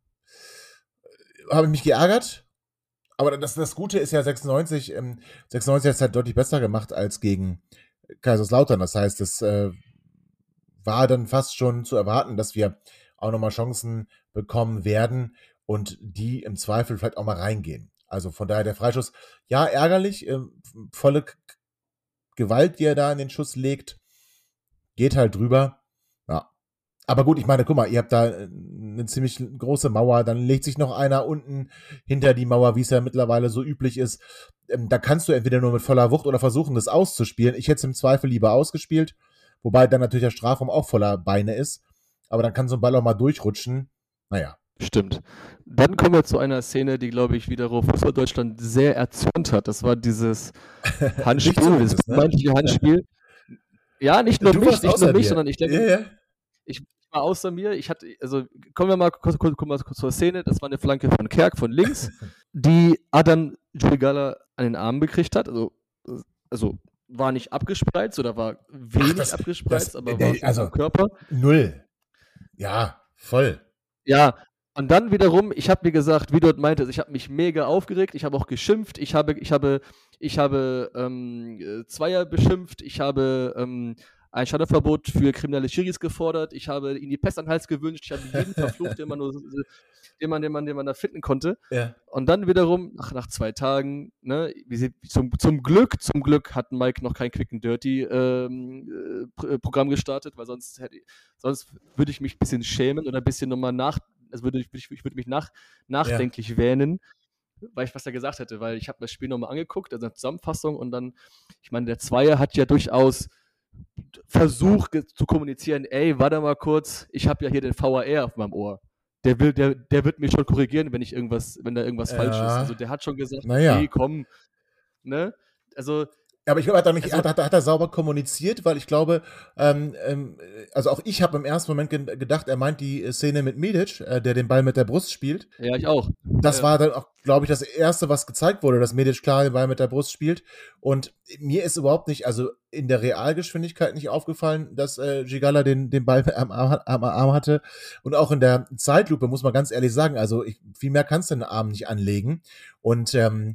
habe ich mich geärgert. Aber das, das Gute ist ja sechsundneunzig, ähm, sechsundneunzig hat es halt deutlich besser gemacht als gegen Kaiserslautern. Das heißt, es äh, war dann fast schon zu erwarten, dass wir auch nochmal Chancen bekommen werden und die im Zweifel vielleicht auch mal reingehen. Also von daher der Freischuss, ja, ärgerlich, äh, volle K- Gewalt, die er da in den Schuss legt, geht halt drüber. Ja. Aber gut, ich meine, guck mal, ihr habt da eine ziemlich große Mauer, dann legt sich noch einer unten hinter die Mauer, wie es ja mittlerweile so üblich ist. Ähm, da kannst du entweder nur mit voller Wucht oder versuchen, das auszuspielen. Ich hätte es im Zweifel lieber ausgespielt, wobei dann natürlich der Strafraum auch voller Beine ist. Aber dann kann so ein Ball auch mal durchrutschen. Naja. Stimmt. Dann kommen wir zu einer Szene, die, glaube ich, wiederum Fußball Deutschland sehr erzürnt hat. Das war dieses Handspiel, dieses zumindest, ne? vermeintliche Handspiel. Ja, nicht nur Du mich, warst nicht außer nur mich, dir. sondern ich denke, Ja, ja. ich war außer mir. Ich hatte, also kommen wir mal kurz, kurz, kurz, kurz zur Szene. Das war eine Flanke von Kerk von links, die Adam Djurigala an den Arm gekriegt hat. Also, also war nicht abgespreizt oder war wenig das- abgespreizt, das- aber äh, war schon also- am Körper. Null. Ja, voll. Ja, und dann wiederum, ich habe, wie gesagt, wie du meintest, ich habe mich mega aufgeregt, ich habe auch geschimpft, ich habe, ich habe, ich habe ähm, äh, Zweier beschimpft, ich habe ähm, ein Schadowverbot für kriminelle Schiris gefordert, ich habe ihnen die Pest an den Hals gewünscht, ich habe jeden verflucht, den man, nur, den, man, den, man, den man da finden konnte. Ja. Und dann wiederum, nach, nach zwei Tagen, ne, wie sie, zum, zum Glück, zum Glück hat Mike noch kein Quick and Dirty ähm, äh, Pr- Programm gestartet, weil sonst hätte, sonst würde ich mich ein bisschen schämen oder ein bisschen nochmal nach, also würde ich, ich würde mich nach, nachdenklich wähnen, weil ich was er gesagt hätte, weil ich habe das Spiel nochmal angeguckt, also eine Zusammenfassung und dann, ich meine, der Zweier hat ja durchaus versucht ge- zu kommunizieren, ey, warte mal kurz, ich habe ja hier den V A R auf meinem Ohr. Der will, der, der wird mich schon korrigieren, wenn ich irgendwas, wenn da irgendwas falsch ist. Ja. Also der hat schon gesagt, Naja. okay, komm, ne? Also Aber ich glaube, hat er, nicht, Also- hat, hat, hat er sauber kommuniziert, weil ich glaube, ähm, ähm, also auch ich habe im ersten Moment ge- gedacht, er meint die Szene mit Medic, äh, der den Ball mit der Brust spielt. ja, ich auch. Das Ja. war dann auch, glaube ich, das Erste, was gezeigt wurde, dass Medic klar den Ball mit der Brust spielt. Und mir ist überhaupt nicht, also in der Realgeschwindigkeit nicht aufgefallen, dass äh, Gigala den, den Ball am Arm, am Arm hatte. Und auch in der Zeitlupe, muss man ganz ehrlich sagen, also ich, viel mehr kannst du den Arm nicht anlegen. Und ähm,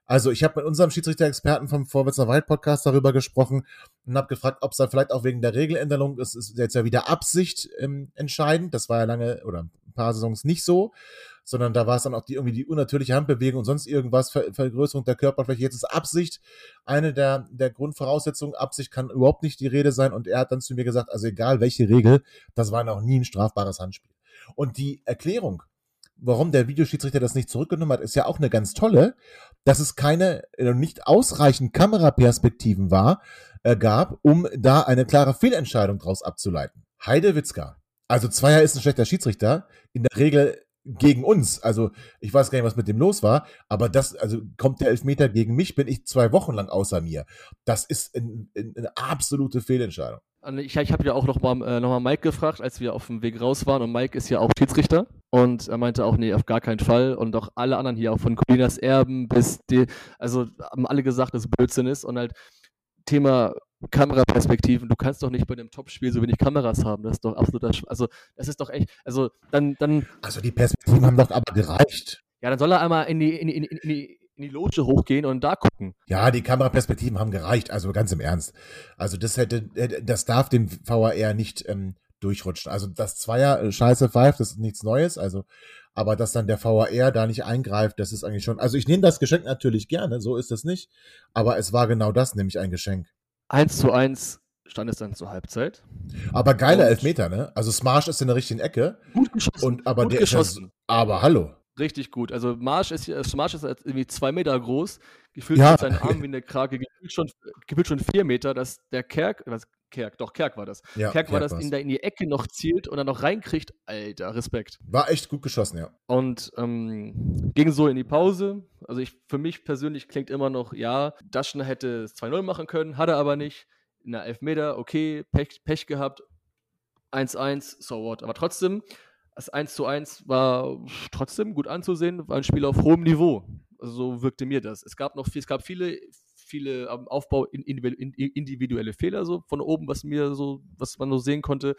Also ich habe mit unserem Schiedsrichter-Experten vom Vorwärts Wald-Podcast darüber gesprochen und habe gefragt, ob es dann vielleicht auch wegen der Regeländerung, es ist jetzt ja wieder Absicht ähm, entscheidend, das war ja lange oder ein paar Saisons nicht so, sondern da war es dann auch die irgendwie die unnatürliche Handbewegung und sonst irgendwas, Ver Vergrößerung der Körperfläche. Jetzt ist Absicht eine der, der Grundvoraussetzungen. Absicht kann überhaupt nicht die Rede sein und er hat dann zu mir gesagt, also egal welche Regel, das war noch nie ein strafbares Handspiel. Und die Erklärung, warum der Videoschiedsrichter das nicht zurückgenommen hat, ist ja auch eine ganz tolle, dass es keine, äh, nicht ausreichend Kameraperspektiven war, äh, gab, um da eine klare Fehlentscheidung draus abzuleiten. Heidewitzka. Also Zweier ist ein schlechter Schiedsrichter, in der Regel gegen uns. Also ich weiß gar nicht, was mit dem los war, aber das, also kommt der Elfmeter gegen mich, bin ich zwei Wochen lang außer mir. Das ist ein, ein, eine absolute Fehlentscheidung. Ich, ich habe ja auch nochmal äh, noch mal Mike gefragt, als wir auf dem Weg raus waren, und Mike ist ja auch Schiedsrichter und er meinte auch, nee, auf gar keinen Fall, und auch alle anderen hier, auch von Colinas Erben bis die, also haben alle gesagt, dass es Blödsinn ist, und halt Thema Kameraperspektiven, du kannst doch nicht bei einem Topspiel so wenig Kameras haben, das ist doch absoluter, Sch- also das ist doch echt, also dann, dann, Also die Perspektiven haben doch aber gereicht. ja, dann soll er einmal in die, in die, in die, in die, in die Loge hochgehen und da gucken. Ja, die Kameraperspektiven haben gereicht, also ganz im Ernst. Also das hätte, hätte- das darf dem V A R nicht ähm, durchrutschen. Also das Zweier äh, scheiße pfeift, das ist nichts Neues, also aber dass dann der V A R da nicht eingreift, das ist eigentlich schon, also ich nehme das Geschenk natürlich gerne, so ist es nicht, aber es war genau das, nämlich ein Geschenk. eins zu eins stand es dann zur Halbzeit. Aber geiler Und- Elfmeter, ne? Also Smarsch ist in der richtigen Ecke Gut geschossen. und aber gut der geschossen. aber hallo. Richtig gut. Also Marsch ist, hier- Marsch ist jetzt irgendwie zwei Meter groß, gefühlt Ja. mit seinen Armen wie eine Krake, gefühlt schon, gefühlt schon vier Meter, dass der Kerk, was, Kerk, doch, Kerk war das. Ja, Kerk war Kerk das, war's. in, der, in die Ecke noch zielt und dann noch reinkriegt. Alter, Respekt. War echt gut geschossen, ja. Und ähm, ging so in die Pause. Also ich, für mich persönlich klingt immer noch, ja, Daschner hätte es zwei null machen können, hat er aber nicht. Na, Elfmeter, okay, Pech, Pech gehabt. eins eins, so what. Aber trotzdem, das eins zu eins war trotzdem gut anzusehen, war ein Spiel auf hohem Niveau. Also so wirkte mir das. Es gab noch viel, es gab viele, viele am Aufbau in- individu- in- individuelle Fehler so von oben, was mir so, was man so sehen konnte,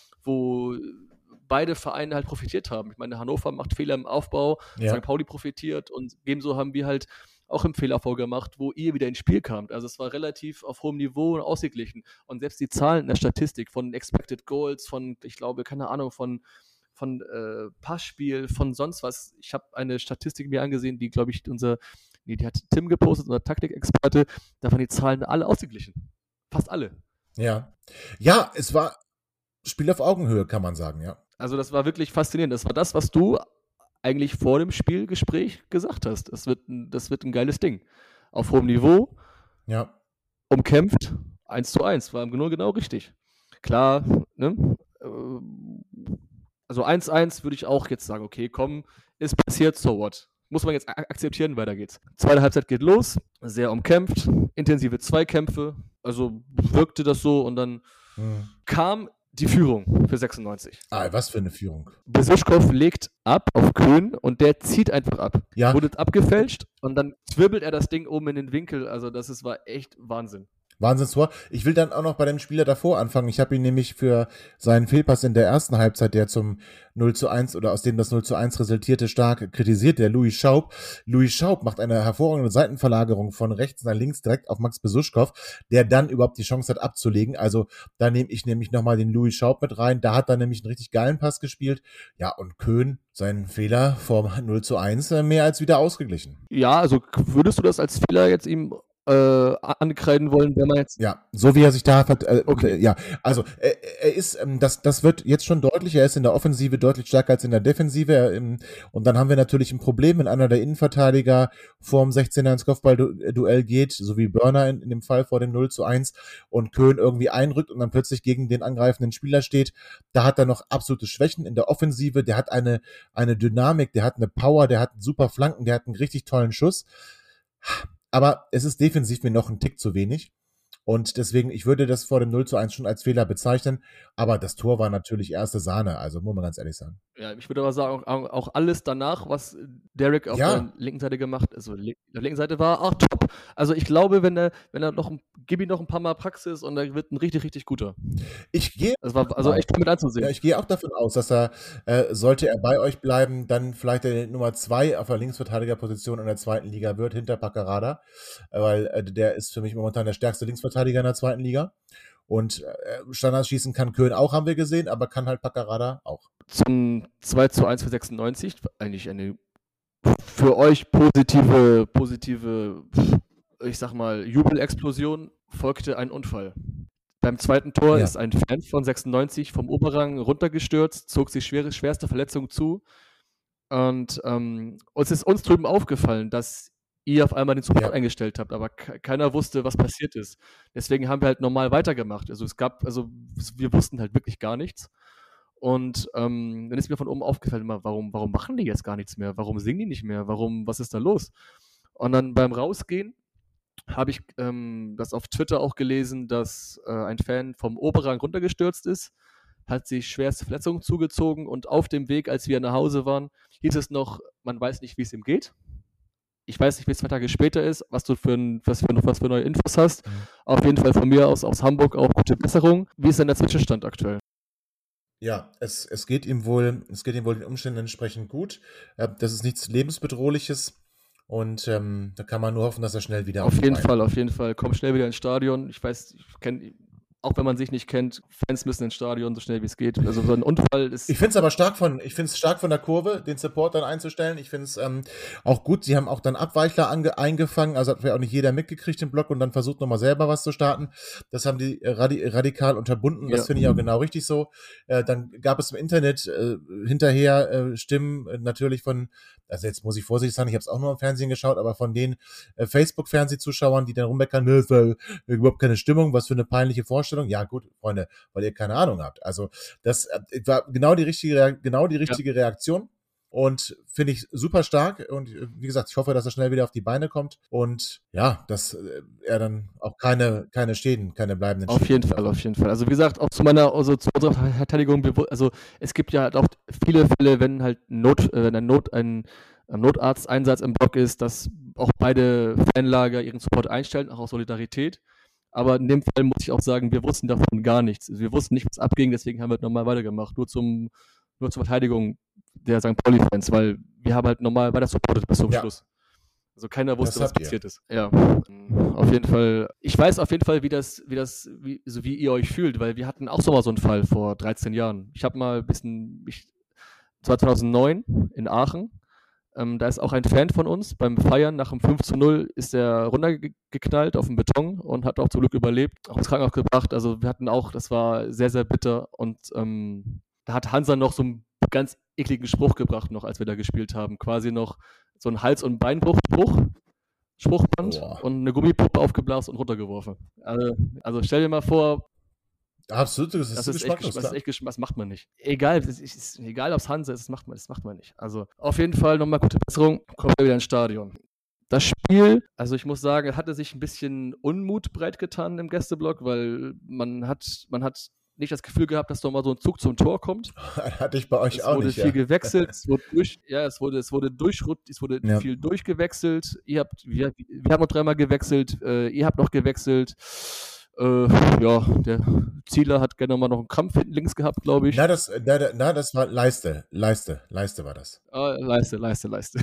wo beide Vereine halt profitiert haben. Ich meine, Hannover macht Fehler im Aufbau, Ja. Sankt Pauli profitiert, und ebenso haben wir halt auch im Fehlaufbau gemacht, wo ihr wieder ins Spiel kamt. Also es war relativ auf hohem Niveau und ausgeglichen. Und selbst die Zahlen in der Statistik von Expected Goals, von, ich glaube, keine Ahnung, von, von äh, Passspiel, von sonst was. Ich habe eine Statistik mir angesehen, die, glaube ich, unser, nee, die hat Tim gepostet, unser Taktikexperte. Da waren die Zahlen alle ausgeglichen. Fast alle. Ja. Ja, es war Spiel auf Augenhöhe, kann man sagen, ja. Also das war wirklich faszinierend. Das war das, was du eigentlich vor dem Spielgespräch gesagt hast. Das wird ein, das wird ein geiles Ding. Auf hohem Niveau, Ja. umkämpft, eins zu eins. War im Grunde genau richtig. Klar, ne? Äh, Also eins eins würde ich auch jetzt sagen, okay, komm, ist passiert, so what. Muss man jetzt a- akzeptieren, weiter geht's. Zweite Halbzeit geht los, sehr umkämpft, intensive Zweikämpfe, also wirkte das so, und dann Hm. kam die Führung für sechsundneunzig. Ah, was für eine Führung. Besuschkow legt ab auf Köhn und der zieht einfach ab. Ja. Wurde abgefälscht und dann zwirbelt er das Ding oben in den Winkel. Also das ist, war echt Wahnsinn. Wahnsinnstor. Ich will dann auch noch bei dem Spieler davor anfangen. Ich habe ihn nämlich für seinen Fehlpass in der ersten Halbzeit, der zum null zu eins oder aus dem das null zu eins resultierte, stark kritisiert, der Louis Schaub. Louis Schaub macht eine hervorragende Seitenverlagerung von rechts nach links direkt auf Max Besuschkow, der dann überhaupt die Chance hat abzulegen. Also da nehme ich nämlich nochmal den Louis Schaub mit rein. Da hat er nämlich einen richtig geilen Pass gespielt. Ja, und Köhn, seinen Fehler vom null zu eins äh, mehr als wieder ausgeglichen. Ja, also würdest du das als Fehler jetzt ihm äh, ankreiden wollen, wenn man jetzt. Ja, so wie er sich da hat, äh, Okay. ja, also er, er ist, ähm, das, das wird jetzt schon deutlich, er ist in der Offensive deutlich stärker als in der Defensive, er, im, und dann haben wir natürlich ein Problem, wenn einer der Innenverteidiger vorm sechzehner ins Kopfballduell geht, so wie Börner in, in dem Fall vor dem null zu eins, und Köhn irgendwie einrückt und dann plötzlich gegen den angreifenden Spieler steht, da hat er noch absolute Schwächen in der Offensive, der hat eine, eine Dynamik, der hat eine Power, der hat super Flanken, der hat einen richtig tollen Schuss, aber es ist defensiv mir noch ein Tick zu wenig. Und deswegen, ich würde das vor dem null zu eins schon als Fehler bezeichnen. Aber das Tor war natürlich erste Sahne. Also muss man ganz ehrlich sagen. Ja, ich würde aber sagen, auch, auch alles danach, was Derek auf Ja. der linken Seite gemacht, also link- auf der linken Seite war auch top. Also ich glaube, wenn er, wenn er noch, gib ihm noch ein paar Mal Praxis und er wird ein richtig, richtig guter. Ich gehe Das war also echt mit anzusehen. Ja, ich gehe auch davon aus, dass er, äh, sollte er bei euch bleiben, dann vielleicht der Nummer zwei auf der Linksverteidigerposition in der zweiten Liga wird, hinter Paccarada, äh, weil äh, der ist für mich momentan der stärkste Linksverteidiger in der zweiten Liga. Und äh, Standards schießen kann Köhn auch, haben wir gesehen, aber kann halt Paccarada auch. Zum zwei zu eins für sechsundneunzig, eigentlich eine für euch positive, positive, ich sag mal, Jubelexplosion, folgte ein Unfall. Beim zweiten Tor Ja. ist ein Fan von sechsundneunzig vom Oberrang runtergestürzt, zog sich schwere, schwerste Verletzung zu. Und ähm, uns ist uns drüben aufgefallen, dass ihr auf einmal den Support Ja. eingestellt habt, aber ke- keiner wusste, was passiert ist. Deswegen haben wir halt normal weitergemacht. Also es gab, also wir wussten halt wirklich gar nichts. Und ähm, dann ist mir von oben aufgefallen, immer, warum, warum machen die jetzt gar nichts mehr? Warum singen die nicht mehr? Warum, was ist da los? Und dann beim Rausgehen habe ich ähm, das auf Twitter auch gelesen, dass äh, ein Fan vom Oberrang runtergestürzt ist, hat sich schwerste Verletzungen zugezogen und auf dem Weg, als wir nach Hause waren, hieß es noch, man weiß nicht, wie es ihm geht. Ich weiß nicht, wie es zwei Tage später ist, was du für, ein, was für, was für neue Infos hast. Mhm. Auf jeden Fall von mir aus aus Hamburg auch gute Besserung. Wie ist denn der Zwischenstand aktuell? Ja, es, es geht ihm wohl, es geht ihm wohl den Umständen entsprechend gut. Äh, Das ist nichts Lebensbedrohliches und ähm, da kann man nur hoffen, dass er schnell wieder Auf die jeden Beine Fall, auf jeden Fall. Komm schnell wieder ins Stadion. Ich weiß, ich kenne, auch wenn man sich nicht kennt, Fans müssen ins Stadion, so schnell wie es geht. Also so ein Unfall ist. Ich finde es aber stark von, ich finde es stark von der Kurve, den Support dann einzustellen. Ich finde es ähm, auch gut. Sie haben auch dann Abweichler ange, eingefangen, also hat vielleicht auch nicht jeder mitgekriegt im Block und dann versucht nochmal selber was zu starten. Das haben die radi radikal unterbunden. Das Ja. finde ich auch genau richtig so. Äh, dann gab es im Internet äh, hinterher äh, Stimmen äh, natürlich von, also jetzt muss ich vorsichtig sein, ich habe es auch nur im Fernsehen geschaut, aber von den äh, Facebook-Fernsehzuschauern, die dann rummeckern, ne, ist da überhaupt keine Stimmung, was für eine peinliche Vorstellung. Ja gut, Freunde, weil ihr keine Ahnung habt. Also das äh, war genau die richtige, Rea- genau die richtige Reaktion und finde ich super stark und äh, wie gesagt, ich hoffe, dass er schnell wieder auf die Beine kommt und ja, dass äh, er dann auch keine, keine Schäden, keine bleibenden Auf jeden Fall, auf jeden Fall. Also wie gesagt, auch zu meiner, also zu unserer Verteidigung, wir wu- also es gibt ja halt auch viele Fälle, wenn halt Not, äh, wenn ein Not, ein ein Notarzteinsatz im Block ist, dass auch beide Fanlager ihren Support einstellen, auch aus Solidarität. Aber in dem Fall muss ich auch sagen, wir wussten davon gar nichts. Also wir wussten nicht, was abging, deswegen haben wir halt normal weitergemacht. Nur zum, nur zur Verteidigung der Sankt Pauli-Fans, weil wir haben halt normal weiter supportet bis zum Ja. Schluss. Also keiner wusste, Das was habt ihr. passiert ist. Ja, auf jeden Fall. Ich weiß auf jeden Fall, wie das, wie das, wie, so wie ihr euch fühlt, weil wir hatten auch so mal so einen Fall vor dreizehn Jahren. Ich habe mal ein bisschen, ich, zweitausendneun in Aachen, ähm, da ist auch ein Fan von uns beim Feiern nach dem fünf zu null ist er runtergeknallt auf den Beton und hat auch zum Glück überlebt, auch ins Krankenhaus gebracht. Also wir hatten auch, das war sehr, sehr bitter und ähm, da hat Hansa noch so einen ganz ekligen Spruch gebracht, noch als wir da gespielt haben. Quasi noch so ein Hals- und Beinbruch-Spruch, Spruchband Boah. und eine Gummipuppe aufgeblasen und runtergeworfen. Also, also stell dir mal vor, Absolut, das ist, das ist, echt, geschmacklos, gesch- das klar. ist echt geschmack, das macht man nicht. Egal, das ist, ist, egal ob es Hansa ist, das macht man, das macht man nicht. Also auf jeden Fall nochmal gute Besserung, kommt er wieder ins Stadion. Das Spiel, also ich muss sagen, hatte sich ein bisschen Unmut breit getan im Gästeblock, weil man hat, man hat nicht das Gefühl gehabt, dass doch mal so ein Zug zum Tor kommt. Hatte ich bei euch Es auch wurde nicht. viel Ja. gewechselt, es wurde durch, ja, es wurde, es wurde durchrut, es wurde Ja. viel durchgewechselt. Ihr habt, wir, wir haben noch dreimal gewechselt, äh, ihr habt noch gewechselt. Äh, ja, der Zieler hat gerne mal noch einen Krampf hinten links gehabt, glaube ich. Na, das, na, na, das war Leiste, Leiste, Leiste war das. Ah, Leiste, Leiste, Leiste.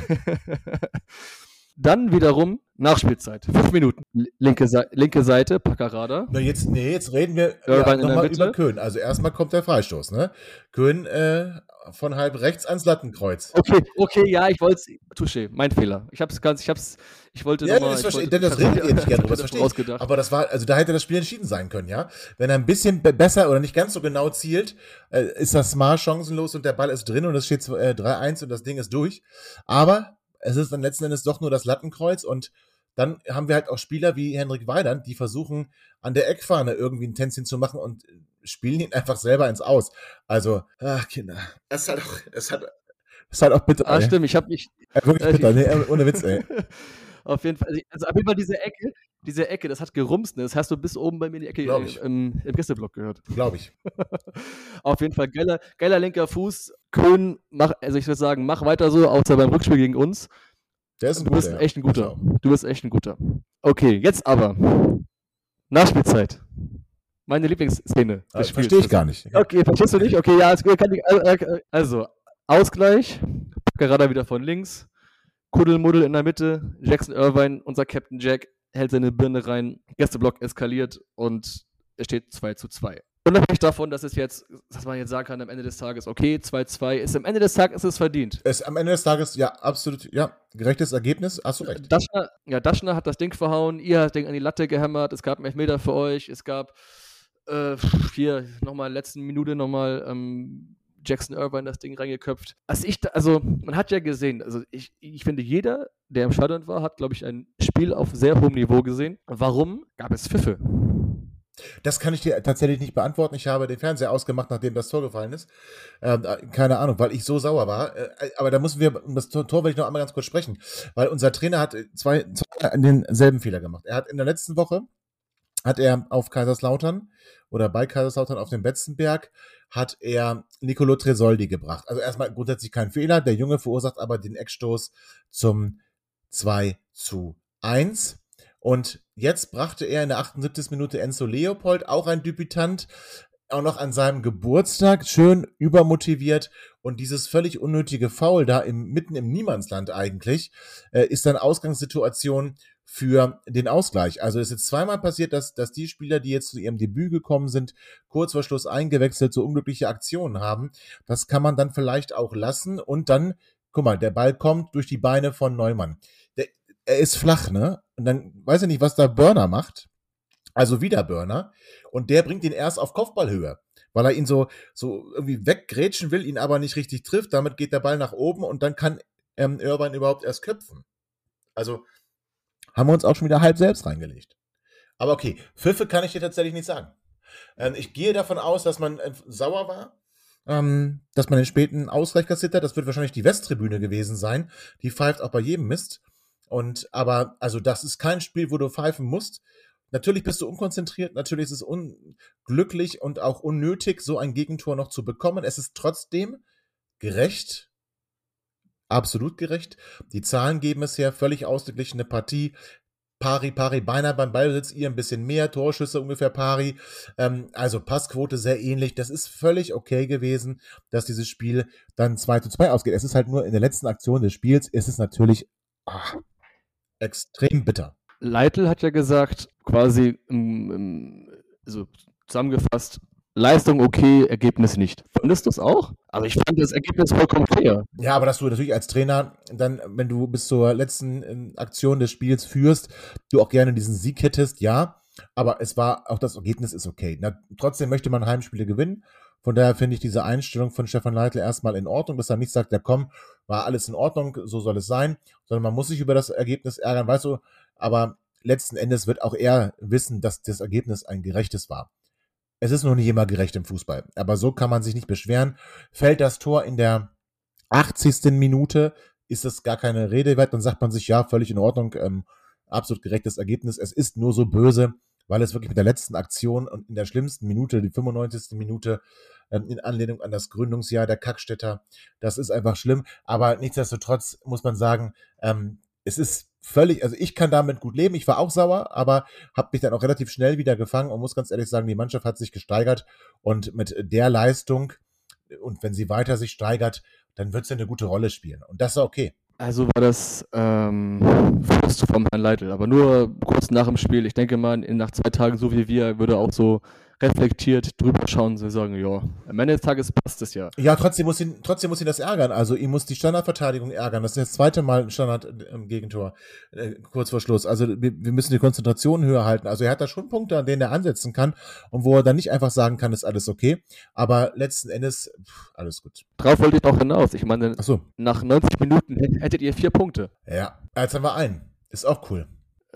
Dann wiederum Nachspielzeit. Fünf Minuten. L- Linke, Sei- linke Seite, Paccarada. Na, jetzt, nee, jetzt reden wir Irvine ja, in der nochmal Mitte. über Köhn. Also erstmal kommt der Freistoß, ne? Köhn äh, von halb rechts ans Lattenkreuz. Okay, okay, ja, ich wollte es. Touché, mein Fehler. Ich hab's ganz, ich hab's, ich wollte Ja, nochmal. das ich verstehe wollte- ich. Das ich redet hab's- ihr nicht gerne ich drüber, das hab verstehe ich. ausgedacht. Aber das war, also da hätte das Spiel entschieden sein können, ja? Wenn er ein bisschen be- besser oder nicht ganz so genau zielt, äh, ist das Smart chancenlos und der Ball ist drin und es steht äh, drei eins und das Ding ist durch. Aber es ist dann letzten Endes doch nur das Lattenkreuz und dann haben wir halt auch Spieler wie Henrik Weidand, die versuchen, an der Eckfahne irgendwie ein Tänzchen zu machen und spielen ihn einfach selber ins Aus. Also, ach, Kinder. Es ist halt auch, es hat, es ist halt auch bitter. Ah, ey. stimmt, ich habe mich. Äh, wirklich äh, bitter, nee, äh, ohne Witz, ey. Auf jeden Fall, also auf jeden Fall diese Ecke, diese Ecke, das hat gerumst, ne? Das hast du bis oben bei mir in die Ecke Glaub äh, ich. im, im Gästeblock gehört. Glaube ich. Auf jeden Fall geiler, geiler linker Fuß. Köhn, mach, also ich würde sagen, mach weiter so, außer beim Rückspiel gegen uns. Der ist ein Du bist guter, ja. echt ein guter. Ich auch. Du bist echt ein guter. Okay, jetzt aber. Nachspielzeit. Meine Lieblingsszene des Äh, Spiels. Verstehe ich gar nicht. Okay, verstehst du nicht? Okay, ja, es kann ich, äh, also, Ausgleich, Packerada wieder von links, Kuddelmuddel in der Mitte, Jackson Irvine, unser Captain Jack, hält seine Birne rein, Gästeblock eskaliert und es steht zwei zu zwei. Unabhängig davon, dass es jetzt, dass man jetzt sagen kann, am Ende des Tages, okay, zwei zu zwei, ist am Ende des Tages ist es verdient. Es, am Ende des Tages, ja, absolut, ja, gerechtes Ergebnis, hast du recht. Daschner, ja, Daschner hat das Ding verhauen, ihr habt das Ding an die Latte gehämmert, es gab einen Elfmeter für euch, es gab äh, hier nochmal in der letzten Minute nochmal ähm, Jackson Irvine das Ding reingeköpft. Also ich, also man hat ja gesehen, also ich, ich finde, jeder, der im Stadion war, hat, glaube ich, ein Spiel auf sehr hohem Niveau gesehen. Warum gab es Pfiffe? Das kann ich dir tatsächlich nicht beantworten. Ich habe den Fernseher ausgemacht, nachdem das Tor gefallen ist. Ähm, keine Ahnung, weil ich so sauer war. Äh, aber da müssen wir, um das Tor, Tor will ich noch einmal ganz kurz sprechen, weil unser Trainer hat zwei, zwei denselben Fehler gemacht. Er hat in der letzten Woche, hat er auf Kaiserslautern oder bei Kaiserslautern auf dem Betzenberg, hat er Nicolo Tresoldi gebracht. Also erstmal grundsätzlich kein Fehler. Der Junge verursacht aber den Eckstoß zum zwei zu eins. Und jetzt brachte er in der achtundsiebzigsten Minute Enzo Leopold, auch ein Debütant, auch noch an seinem Geburtstag, schön übermotiviert. Und dieses völlig unnötige Foul da im, mitten im Niemandsland eigentlich, äh, ist dann Ausgangssituation für den Ausgleich. Also es ist jetzt zweimal passiert, dass, dass die Spieler, die jetzt zu ihrem Debüt gekommen sind, kurz vor Schluss eingewechselt, so unglückliche Aktionen haben. Das kann man dann vielleicht auch lassen. Und dann, guck mal, der Ball kommt durch die Beine von Neumann. Der, er ist flach, ne? Und dann weiß ich nicht, was da Burner macht. Also wieder Burner. Und der bringt ihn erst auf Kopfballhöhe, weil er ihn so, so irgendwie weggrätschen will, ihn aber nicht richtig trifft. Damit geht der Ball nach oben und dann kann ähm, Irvine überhaupt erst köpfen. Also haben wir uns auch schon wieder halb selbst reingelegt. Aber okay, Pfiffe kann ich dir tatsächlich nicht sagen. Ähm, ich gehe davon aus, dass man äh, sauer war, ähm, dass man den späten Ausgleich kassiert hat. Das wird wahrscheinlich die Westtribüne gewesen sein. Die pfeift auch bei jedem Mist. Und aber, also das ist kein Spiel, wo du pfeifen musst. Natürlich bist du unkonzentriert, natürlich ist es unglücklich und auch unnötig, so ein Gegentor noch zu bekommen. Es ist trotzdem gerecht, absolut gerecht. Die Zahlen geben es her, völlig ausgeglichene Partie. Pari, pari, beinahe beim Ballbesitz, ihr ein bisschen mehr, Torschüsse ungefähr pari. Ähm, also Passquote sehr ähnlich. Das ist völlig okay gewesen, dass dieses Spiel dann zwei zu zwei ausgeht. Es ist halt nur in der letzten Aktion des Spiels, ist es natürlich ach, extrem bitter. Leitl hat ja gesagt, quasi im, im, also zusammengefasst, Leistung okay, Ergebnis nicht. Fandest du es auch? Aber ich fand das Ergebnis vollkommen fair. Ja, aber dass du natürlich als Trainer dann, wenn du bis zur letzten Aktion des Spiels führst, du auch gerne diesen Sieg hättest, ja. Aber es war, auch das Ergebnis ist okay. Na, trotzdem möchte man Heimspiele gewinnen. Von daher finde ich diese Einstellung von Stefan Leitl erstmal in Ordnung, dass er nicht sagt, ja komm, war alles in Ordnung, so soll es sein, sondern man muss sich über das Ergebnis ärgern, weißt du, aber letzten Endes wird auch er wissen, dass das Ergebnis ein gerechtes war. Es ist noch nicht immer gerecht im Fußball, aber so kann man sich nicht beschweren. Fällt das Tor in der achtzigsten Minute, ist es gar keine Rede wert, dann sagt man sich, ja, völlig in Ordnung, ähm, absolut gerechtes Ergebnis. Es ist nur so böse, weil es wirklich mit der letzten Aktion und in der schlimmsten Minute, die fünfundneunzigsten Minute, ähm, in Anlehnung an das Gründungsjahr der Kackstädter, das ist einfach schlimm. Aber nichtsdestotrotz muss man sagen, ähm, es ist völlig, also ich kann damit gut leben. Ich war auch sauer, aber habe mich dann auch relativ schnell wieder gefangen und muss ganz ehrlich sagen, die Mannschaft hat sich gesteigert und mit der Leistung und wenn sie weiter sich steigert, dann wird sie eine gute Rolle spielen. Und das ist okay. Also war das ähm, Frust vom Herrn Leitl, aber nur kurz nach dem Spiel. Ich denke mal, in, nach zwei Tagen, so wie wir, würde auch so reflektiert drüber schauen und sagen, ja, am Ende des Tages passt es ja. Ja, trotzdem muss ihn, trotzdem muss ihn das ärgern. Also ihm muss die Standardverteidigung ärgern. Das ist das zweite Mal ein Standard-Gegentor äh, kurz vor Schluss. Also wir, wir müssen die Konzentration höher halten. Also er hat da schon Punkte, an denen er ansetzen kann und wo er dann nicht einfach sagen kann, ist alles okay. Aber letzten Endes, pff, alles gut. Drauf wollte ich auch hinaus. Ich meine, Ach so. nach neunzig Minuten hättet ihr vier Punkte. Ja, jetzt haben wir einen. Ist auch cool.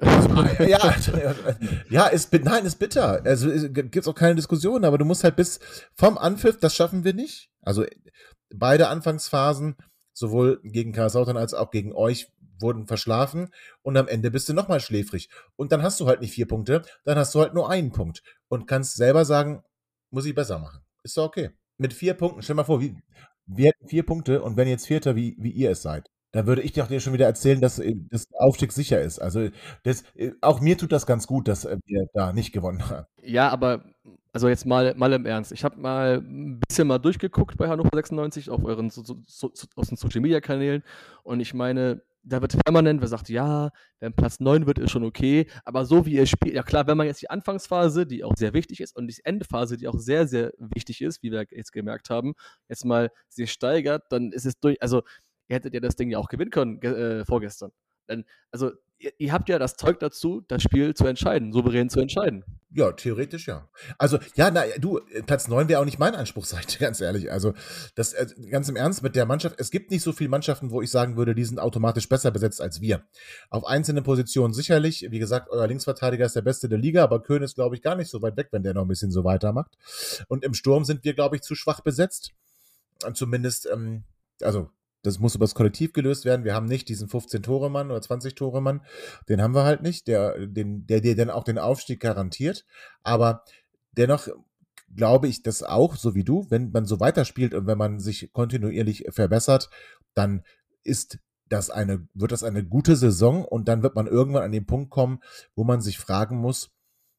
ja, ja, ist, nein, ist bitter. Also gibt's auch keine Diskussion, aber du musst halt bis vom Anpfiff, das schaffen wir nicht. Also beide Anfangsphasen, sowohl gegen Kaiserslautern als auch gegen euch, wurden verschlafen und am Ende bist du nochmal schläfrig. Und dann hast du halt nicht vier Punkte, dann hast du halt nur einen Punkt und kannst selber sagen, muss ich besser machen. Ist doch okay. Mit vier Punkten, stell dir mal vor, wie, wir hätten vier Punkte und wenn jetzt Vierter, wie, wie ihr es seid. Da würde ich dir schon wieder erzählen, dass äh, das Aufstieg sicher ist. Also das, äh, auch mir tut das ganz gut, dass äh, wir da nicht gewonnen haben. Ja, aber also jetzt mal, mal im Ernst. Ich habe mal ein bisschen mal durchgeguckt bei Hannover sechsundneunzig auf euren so, so, so, aus den Social Media Kanälen und ich meine, da wird permanent, wer sagt, ja, wenn Platz neun wird, ist schon okay, aber so wie ihr spielt, ja klar, wenn man jetzt die Anfangsphase, die auch sehr wichtig ist, und die Endphase, die auch sehr, sehr wichtig ist, wie wir jetzt gemerkt haben, jetzt mal sich steigert, dann ist es durch, also ihr hättet ja das Ding ja auch gewinnen können äh, vorgestern. Denn, also ihr, ihr habt ja das Zeug dazu, das Spiel zu entscheiden, souverän zu entscheiden. Ja, theoretisch ja. Also, ja, na, du, Platz neun wäre auch nicht mein Anspruch, sag ich dir ganz ehrlich. Also, das, äh, ganz im Ernst mit der Mannschaft, es gibt nicht so viele Mannschaften, wo ich sagen würde, die sind automatisch besser besetzt als wir. Auf einzelnen Positionen sicherlich. Wie gesagt, euer Linksverteidiger ist der Beste der Liga, aber Köhn ist, glaube ich, gar nicht so weit weg, wenn der noch ein bisschen so weitermacht. Und im Sturm sind wir, glaube ich, zu schwach besetzt. Und zumindest, ähm, also, das muss über das Kollektiv gelöst werden. Wir haben nicht diesen fünfzehn-Tore-Mann oder zwanzig-Tore-Mann. Den haben wir halt nicht, der, den, der dir dann auch den Aufstieg garantiert. Aber dennoch glaube ich das auch, so wie du, wenn man so weiterspielt und wenn man sich kontinuierlich verbessert, dann ist das eine, wird das eine gute Saison und dann wird man irgendwann an den Punkt kommen, wo man sich fragen muss,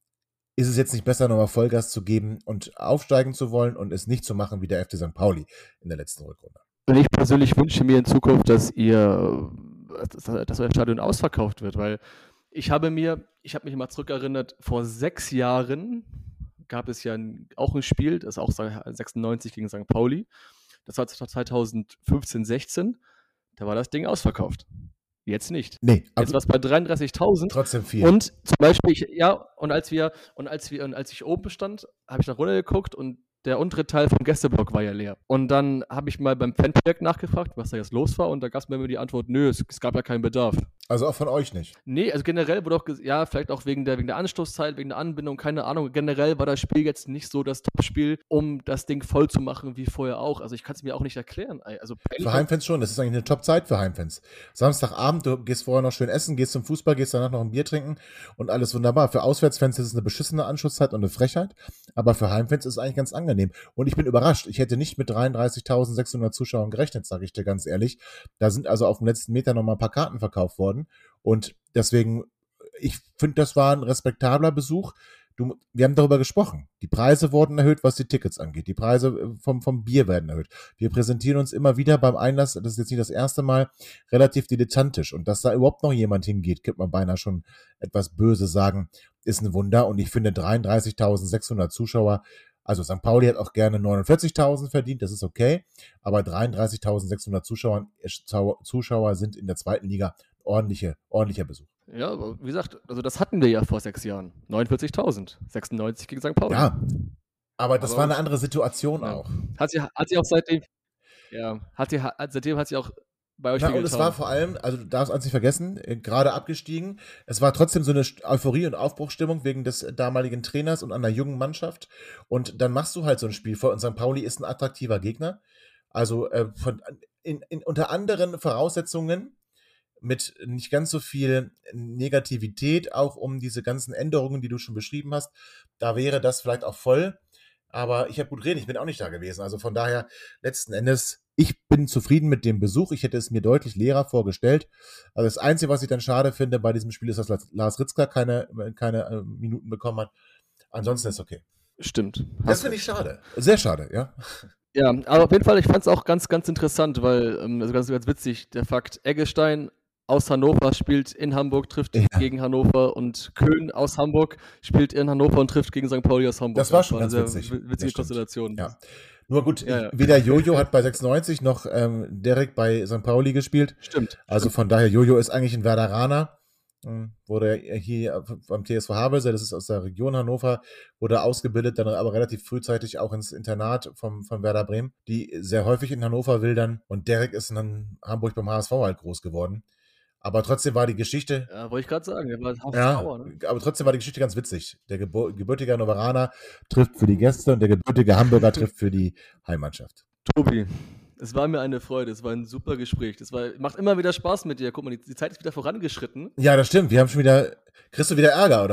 ist es jetzt nicht besser, nochmal Vollgas zu geben und aufsteigen zu wollen und es nicht zu machen wie der F C Sankt Pauli in der letzten Rückrunde? Und ich persönlich wünsche mir in Zukunft, dass ihr, dass, dass euer Stadion ausverkauft wird, weil ich habe mir, ich habe mich mal zurückerinnert, vor sechs Jahren gab es ja ein, auch ein Spiel, das ist auch sechsundneunzig gegen Sankt Pauli. Das war zweitausendfünfzehn, sechzehn. Da war das Ding ausverkauft. Jetzt nicht. Nee, jetzt war es bei dreiunddreißigtausend. Trotzdem viel. Und zum Beispiel, ich, ja, und als wir, und als wir, und als ich oben stand, habe ich nach runter geguckt und der untere Teil vom Gästeblock war ja leer. Und dann habe ich mal beim Fanprojekt nachgefragt, was da jetzt los war, und da gab es mir immer die Antwort, nö, es, es gab ja keinen Bedarf. Also auch von euch nicht? Nee, also generell wurde auch, ges- ja, vielleicht auch wegen der, wegen der Anstoßzeit, wegen der Anbindung, keine Ahnung. Generell war das Spiel jetzt nicht so das Topspiel, um das Ding voll zu machen wie vorher auch. Also ich kann es mir auch nicht erklären. Also Für Heimfans schon, das ist eigentlich eine Top-Zeit für Heimfans. Samstagabend, du gehst vorher noch schön essen, gehst zum Fußball, gehst danach noch ein Bier trinken und alles wunderbar. Für Auswärtsfans ist es eine beschissene Anschlusszeit und eine Frechheit, aber für Heimfans ist es eigentlich ganz angenehm. Und ich bin überrascht, ich hätte nicht mit dreiunddreißigtausendsechshundert Zuschauern gerechnet, sage ich dir ganz ehrlich. Da sind also auf dem letzten Meter nochmal ein paar Karten verkauft worden und deswegen, ich finde, das war ein respektabler Besuch. Du, wir haben darüber gesprochen. Die Preise wurden erhöht, was die Tickets angeht. Die Preise vom, vom Bier werden erhöht. Wir präsentieren uns immer wieder beim Einlass, das ist jetzt nicht das erste Mal, relativ dilettantisch. Und dass da überhaupt noch jemand hingeht, könnte man beinahe schon etwas böse sagen, ist ein Wunder. Und ich finde dreiunddreißigtausendsechshundert Zuschauer, also Sankt Pauli hat auch gerne neunundvierzigtausend verdient, das ist okay. Aber dreiunddreißigtausendsechshundert Zuschauer, Zuschauer sind in der zweiten Liga ordentliche, ordentlicher Besuch. Ja, aber wie gesagt, also das hatten wir ja vor sechs Jahren. neunundvierzigtausend. sechsundneunzig gegen Sankt Pauli. Ja, aber das Aber- war eine andere Situation Ja. auch. Hat sie, hat sie auch seitdem, ja, hat sie, hat, seitdem hat sie auch bei euch Na, viel und es getan. war vor allem, also du darfst eins nicht vergessen, äh, gerade abgestiegen. Es war trotzdem so eine St- Euphorie und Aufbruchsstimmung wegen des damaligen Trainers und einer jungen Mannschaft. Und dann machst du halt so ein Spiel vor. Und Sankt Pauli ist ein attraktiver Gegner. Also äh, von, in, in, unter anderen Voraussetzungen mit nicht ganz so viel Negativität, auch um diese ganzen Änderungen, die du schon beschrieben hast. Da wäre das vielleicht auch voll. Aber ich habe gut reden, ich bin auch nicht da gewesen. Also von daher, letzten Endes, ich bin zufrieden mit dem Besuch. Ich hätte es mir deutlich leerer vorgestellt. Also das Einzige, was ich dann schade finde bei diesem Spiel, ist, dass Lars Ritzka keine, keine äh, Minuten bekommen hat. Ansonsten ist okay. Stimmt. Das Hast finde ich schade. Sehr schade, ja. Ja, aber auf jeden Fall, ich fand es auch ganz, ganz interessant, weil, ähm, also ganz, ganz witzig, der Fakt, Eggestein aus Hannover spielt in Hamburg, trifft Ja. gegen Hannover und Köhn aus Hamburg spielt in Hannover und trifft gegen Sankt Pauli aus Hamburg. Das war schon eine ganz sehr witzig. wi- Das Witzige stimmt. Konstellation. Ja. Nur gut, Ja, ja. weder Jojo hat bei sechsundneunzig noch ähm, Derek bei Sankt Pauli gespielt. Stimmt. Also von daher, Jojo ist eigentlich ein Werderaner. Ähm, Wurde hier beim T S V Havelse, das ist aus der Region Hannover, wurde ausgebildet, dann aber relativ frühzeitig auch ins Internat vom, von Werder Bremen, die sehr häufig in Hannover wildern. Und Derek ist in Hamburg beim H S V halt groß geworden. Aber trotzdem war die Geschichte, Ja, wollte ich gerade sagen, der war ja, Sauer, ne? aber trotzdem war die Geschichte ganz witzig. Der Gebur gebürtige Hannoveraner trifft für die Gäste und der gebürtige Hamburger trifft für die Heimmannschaft. Tobi, es war mir eine Freude, es war ein super Gespräch. Das war, macht immer wieder Spaß mit dir. Guck mal, die, die Zeit ist wieder vorangeschritten. Ja, das stimmt. Wir haben schon wieder. Kriegst du wieder Ärger, oder?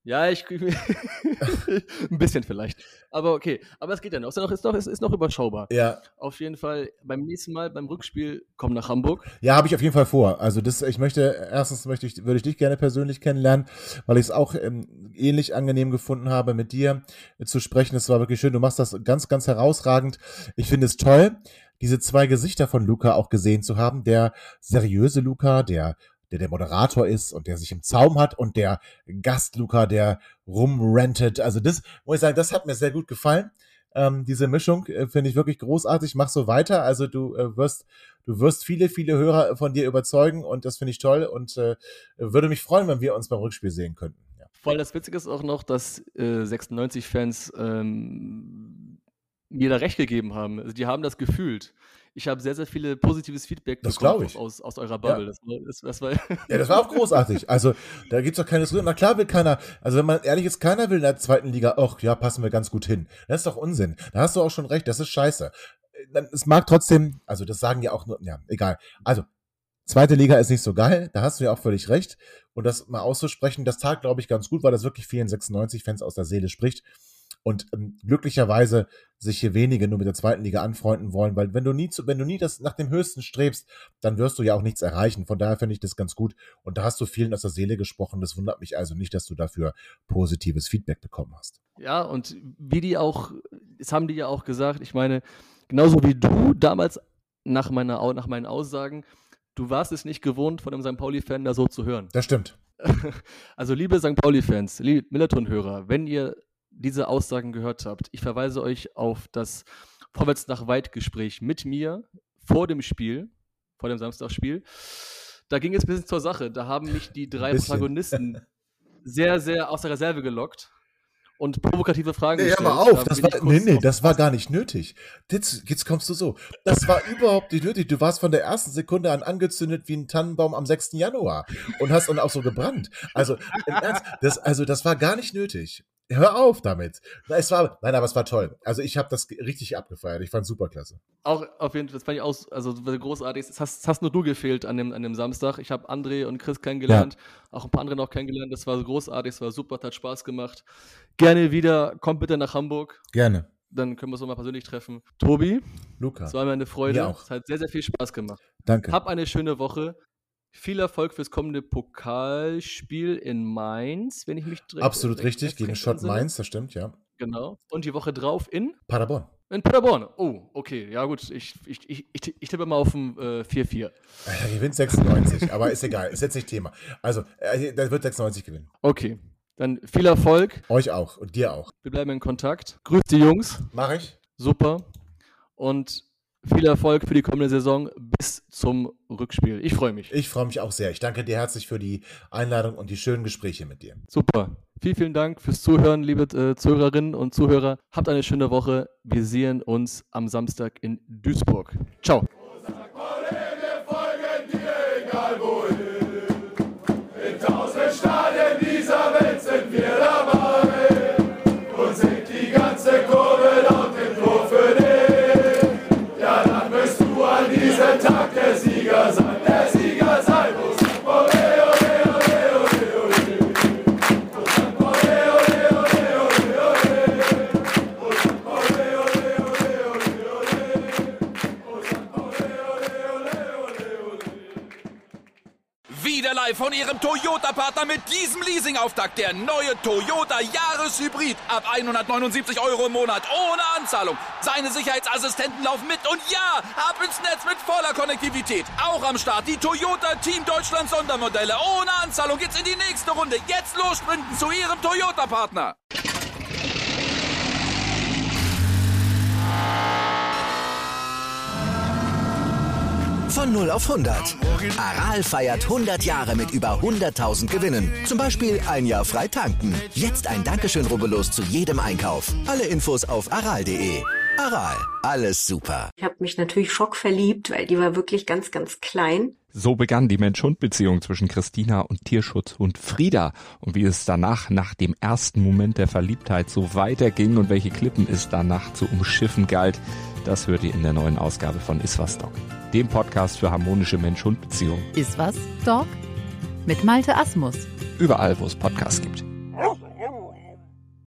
Ja, ich ein bisschen vielleicht. Aber okay, aber es geht ja noch. Es ist noch, ist noch, ist, ist noch überschaubar. Ja. Auf jeden Fall beim nächsten Mal, beim Rückspiel, komm nach Hamburg. Ja, habe ich auf jeden Fall vor. Also das, ich möchte, erstens möchte ich, würde ich dich gerne persönlich kennenlernen, weil ich es auch ähm, ähnlich angenehm gefunden habe, mit dir äh, zu sprechen. Es war wirklich schön. Du machst das ganz, ganz herausragend. Ich finde es toll, diese zwei Gesichter von Luca auch gesehen zu haben. Der seriöse Luca, der der der Moderator ist und der sich im Zaum hat und der Gast-Luca, der rumrantet. Also das, muss ich sagen, das hat mir sehr gut gefallen. Ähm, diese Mischung äh, finde ich wirklich großartig. Mach so weiter. Also du äh, wirst du wirst viele, viele Hörer von dir überzeugen und das finde ich toll und äh, würde mich freuen, wenn wir uns beim Rückspiel sehen könnten. Ja. Vor allem das Witzige ist auch noch, dass äh, sechsundneunzig-Fans ähm, mir da recht gegeben haben. Also die haben das gefühlt. Ich habe sehr, sehr viele positives Feedback Das bekommen glaube ich. aus, aus eurer Bubble. Ja. Das war, das, das war Ja, das war auch großartig. Also, da gibt's doch keine Diskussion. Na klar will keiner, also wenn man ehrlich ist, keiner will in der zweiten Liga, ach ja, passen wir ganz gut hin. Das ist doch Unsinn. Da hast du auch schon recht, das ist scheiße. Es mag trotzdem, also das sagen ja auch nur, ja, egal. Also, zweite Liga ist nicht so geil, da hast du ja auch völlig recht. Und das mal auszusprechen, das tat, glaube ich, ganz gut, weil das wirklich vielen sechsundneunzig-Fans aus der Seele spricht. Und ähm, glücklicherweise sich hier wenige nur mit der zweiten Liga anfreunden wollen, weil wenn du nie, zu, wenn du nie das nach dem Höchsten strebst, dann wirst du ja auch nichts erreichen. Von daher finde ich das ganz gut. Und da hast du vielen aus der Seele gesprochen. Das wundert mich also nicht, dass du dafür positives Feedback bekommen hast. Ja, und wie die auch, das haben die ja auch gesagt, ich meine, genauso wie du damals nach, meiner, nach meinen Aussagen, du warst es nicht gewohnt, von einem Sankt Pauli-Fan da so zu hören. Das stimmt. Also liebe Sankt Pauli-Fans, liebe Millerton-Hörer, wenn ihr diese Aussagen gehört habt, ich verweise euch auf das Vorwärts nach Weit-Gespräch mit mir vor dem Spiel, vor dem Samstagsspiel. Da ging es ein bisschen zur Sache. Da haben mich die drei Protagonisten sehr, sehr aus der Reserve gelockt und provokative Fragen Nee, gestellt. hör mal auf, Da das bin war, ich kurz nee, nee, auf- das war gar nicht nötig. Jetzt, jetzt kommst du so. Das war überhaupt nicht nötig. Du warst von der ersten Sekunde an angezündet wie ein Tannenbaum am sechsten Januar und hast dann auch so gebrannt. Also, im Ernst, das, also, das war gar nicht nötig. Hör auf damit. Na, es war, nein, aber es war toll. Also, ich habe das ge- richtig abgefeiert. Ich fand super klasse. Auch auf jeden Fall, das fand ich auch, also großartig. Es hast, es hast nur du gefehlt an dem, an dem Samstag. Ich habe André und Chris kennengelernt, auch ein paar andere noch kennengelernt. Das war so großartig, es war super, hat Spaß gemacht. Gerne wieder, kommt bitte nach Hamburg, Gerne. dann können wir uns noch mal persönlich treffen. Tobi, Luca. es war mir eine Freude. Mir auch. Es hat sehr, sehr viel Spaß gemacht. Danke. Hab eine schöne Woche. Viel Erfolg fürs kommende Pokalspiel in Mainz, wenn ich mich dre- Absolut recht- richtig. recht Gegen recht Schott entsinne. Mainz, das stimmt, ja. Genau. Und die Woche drauf in? Paderborn. In Paderborn. Oh, okay. Ja, gut. Ich, ich, ich, ich, ich tippe mal auf ein äh, vier vier. Er gewinnt sechsundneunzig, aber ist egal. Ist jetzt nicht Thema. Also, äh, der wird sechsundneunzig gewinnen. Okay. Dann viel Erfolg. Euch auch und dir auch. Wir bleiben in Kontakt. Grüß die Jungs. Mach ich? Super. Und viel Erfolg für die kommende Saison bis zum Rückspiel. Ich freue mich. Ich freue mich auch sehr. Ich danke dir herzlich für die Einladung und die schönen Gespräche mit dir. Super. Vielen, vielen Dank fürs Zuhören, liebe äh, Zuhörerinnen und Zuhörer. Habt eine schöne Woche. Wir sehen uns am Samstag in Duisburg. Ciao. In tausend Stadien dieser Welt sind wir dabei und singt die ganze Kurve laut im Tor für dich. Ja, dann wirst du an diesem Tag der Sieger sein, der Sieger sein. O Sankt Pauli, ole, ole, ole, ole. O Sankt Pauli, ole, ole, ole, ole. O Sankt Pauli, ole, ole, ole, ole. O Sankt Pauli, ole, ole, ole, ole. Wieder live von Ihrem Toyota-Partner mit diesem Leasing-Auftakt. Der neue Toyota Jahreshybrid. Ab hundertneunundsiebzig Euro im Monat. Ohne Anzahlung. Seine Sicherheitsassistenten laufen mit. Und ja, ab ins Netz mit voller Konnektivität. Auch am Start die Toyota Team Deutschland Sondermodelle. Ohne Anzahlung geht's in die nächste Runde. Jetzt los sprinten zu Ihrem Toyota-Partner. Von null auf hundert. Aral feiert hundert Jahre mit über hunderttausend Gewinnen. Zum Beispiel ein Jahr frei tanken. Jetzt ein Dankeschön, rubbellos zu jedem Einkauf. Alle Infos auf aral punkt de. Aral, alles super. Ich habe mich natürlich schockverliebt, weil die war wirklich ganz, ganz klein. So begann die Mensch-Hund-Beziehung zwischen Christina und Tierschutzhund Frieda. Und wie es danach, nach dem ersten Moment der Verliebtheit, so weiterging und welche Klippen es danach zu umschiffen galt, das hört ihr in der neuen Ausgabe von Iswas Dog, dem Podcast für harmonische Mensch-Hund-Beziehungen. Iswas Dog? Mit Malte Asmus. Überall, wo es Podcasts gibt.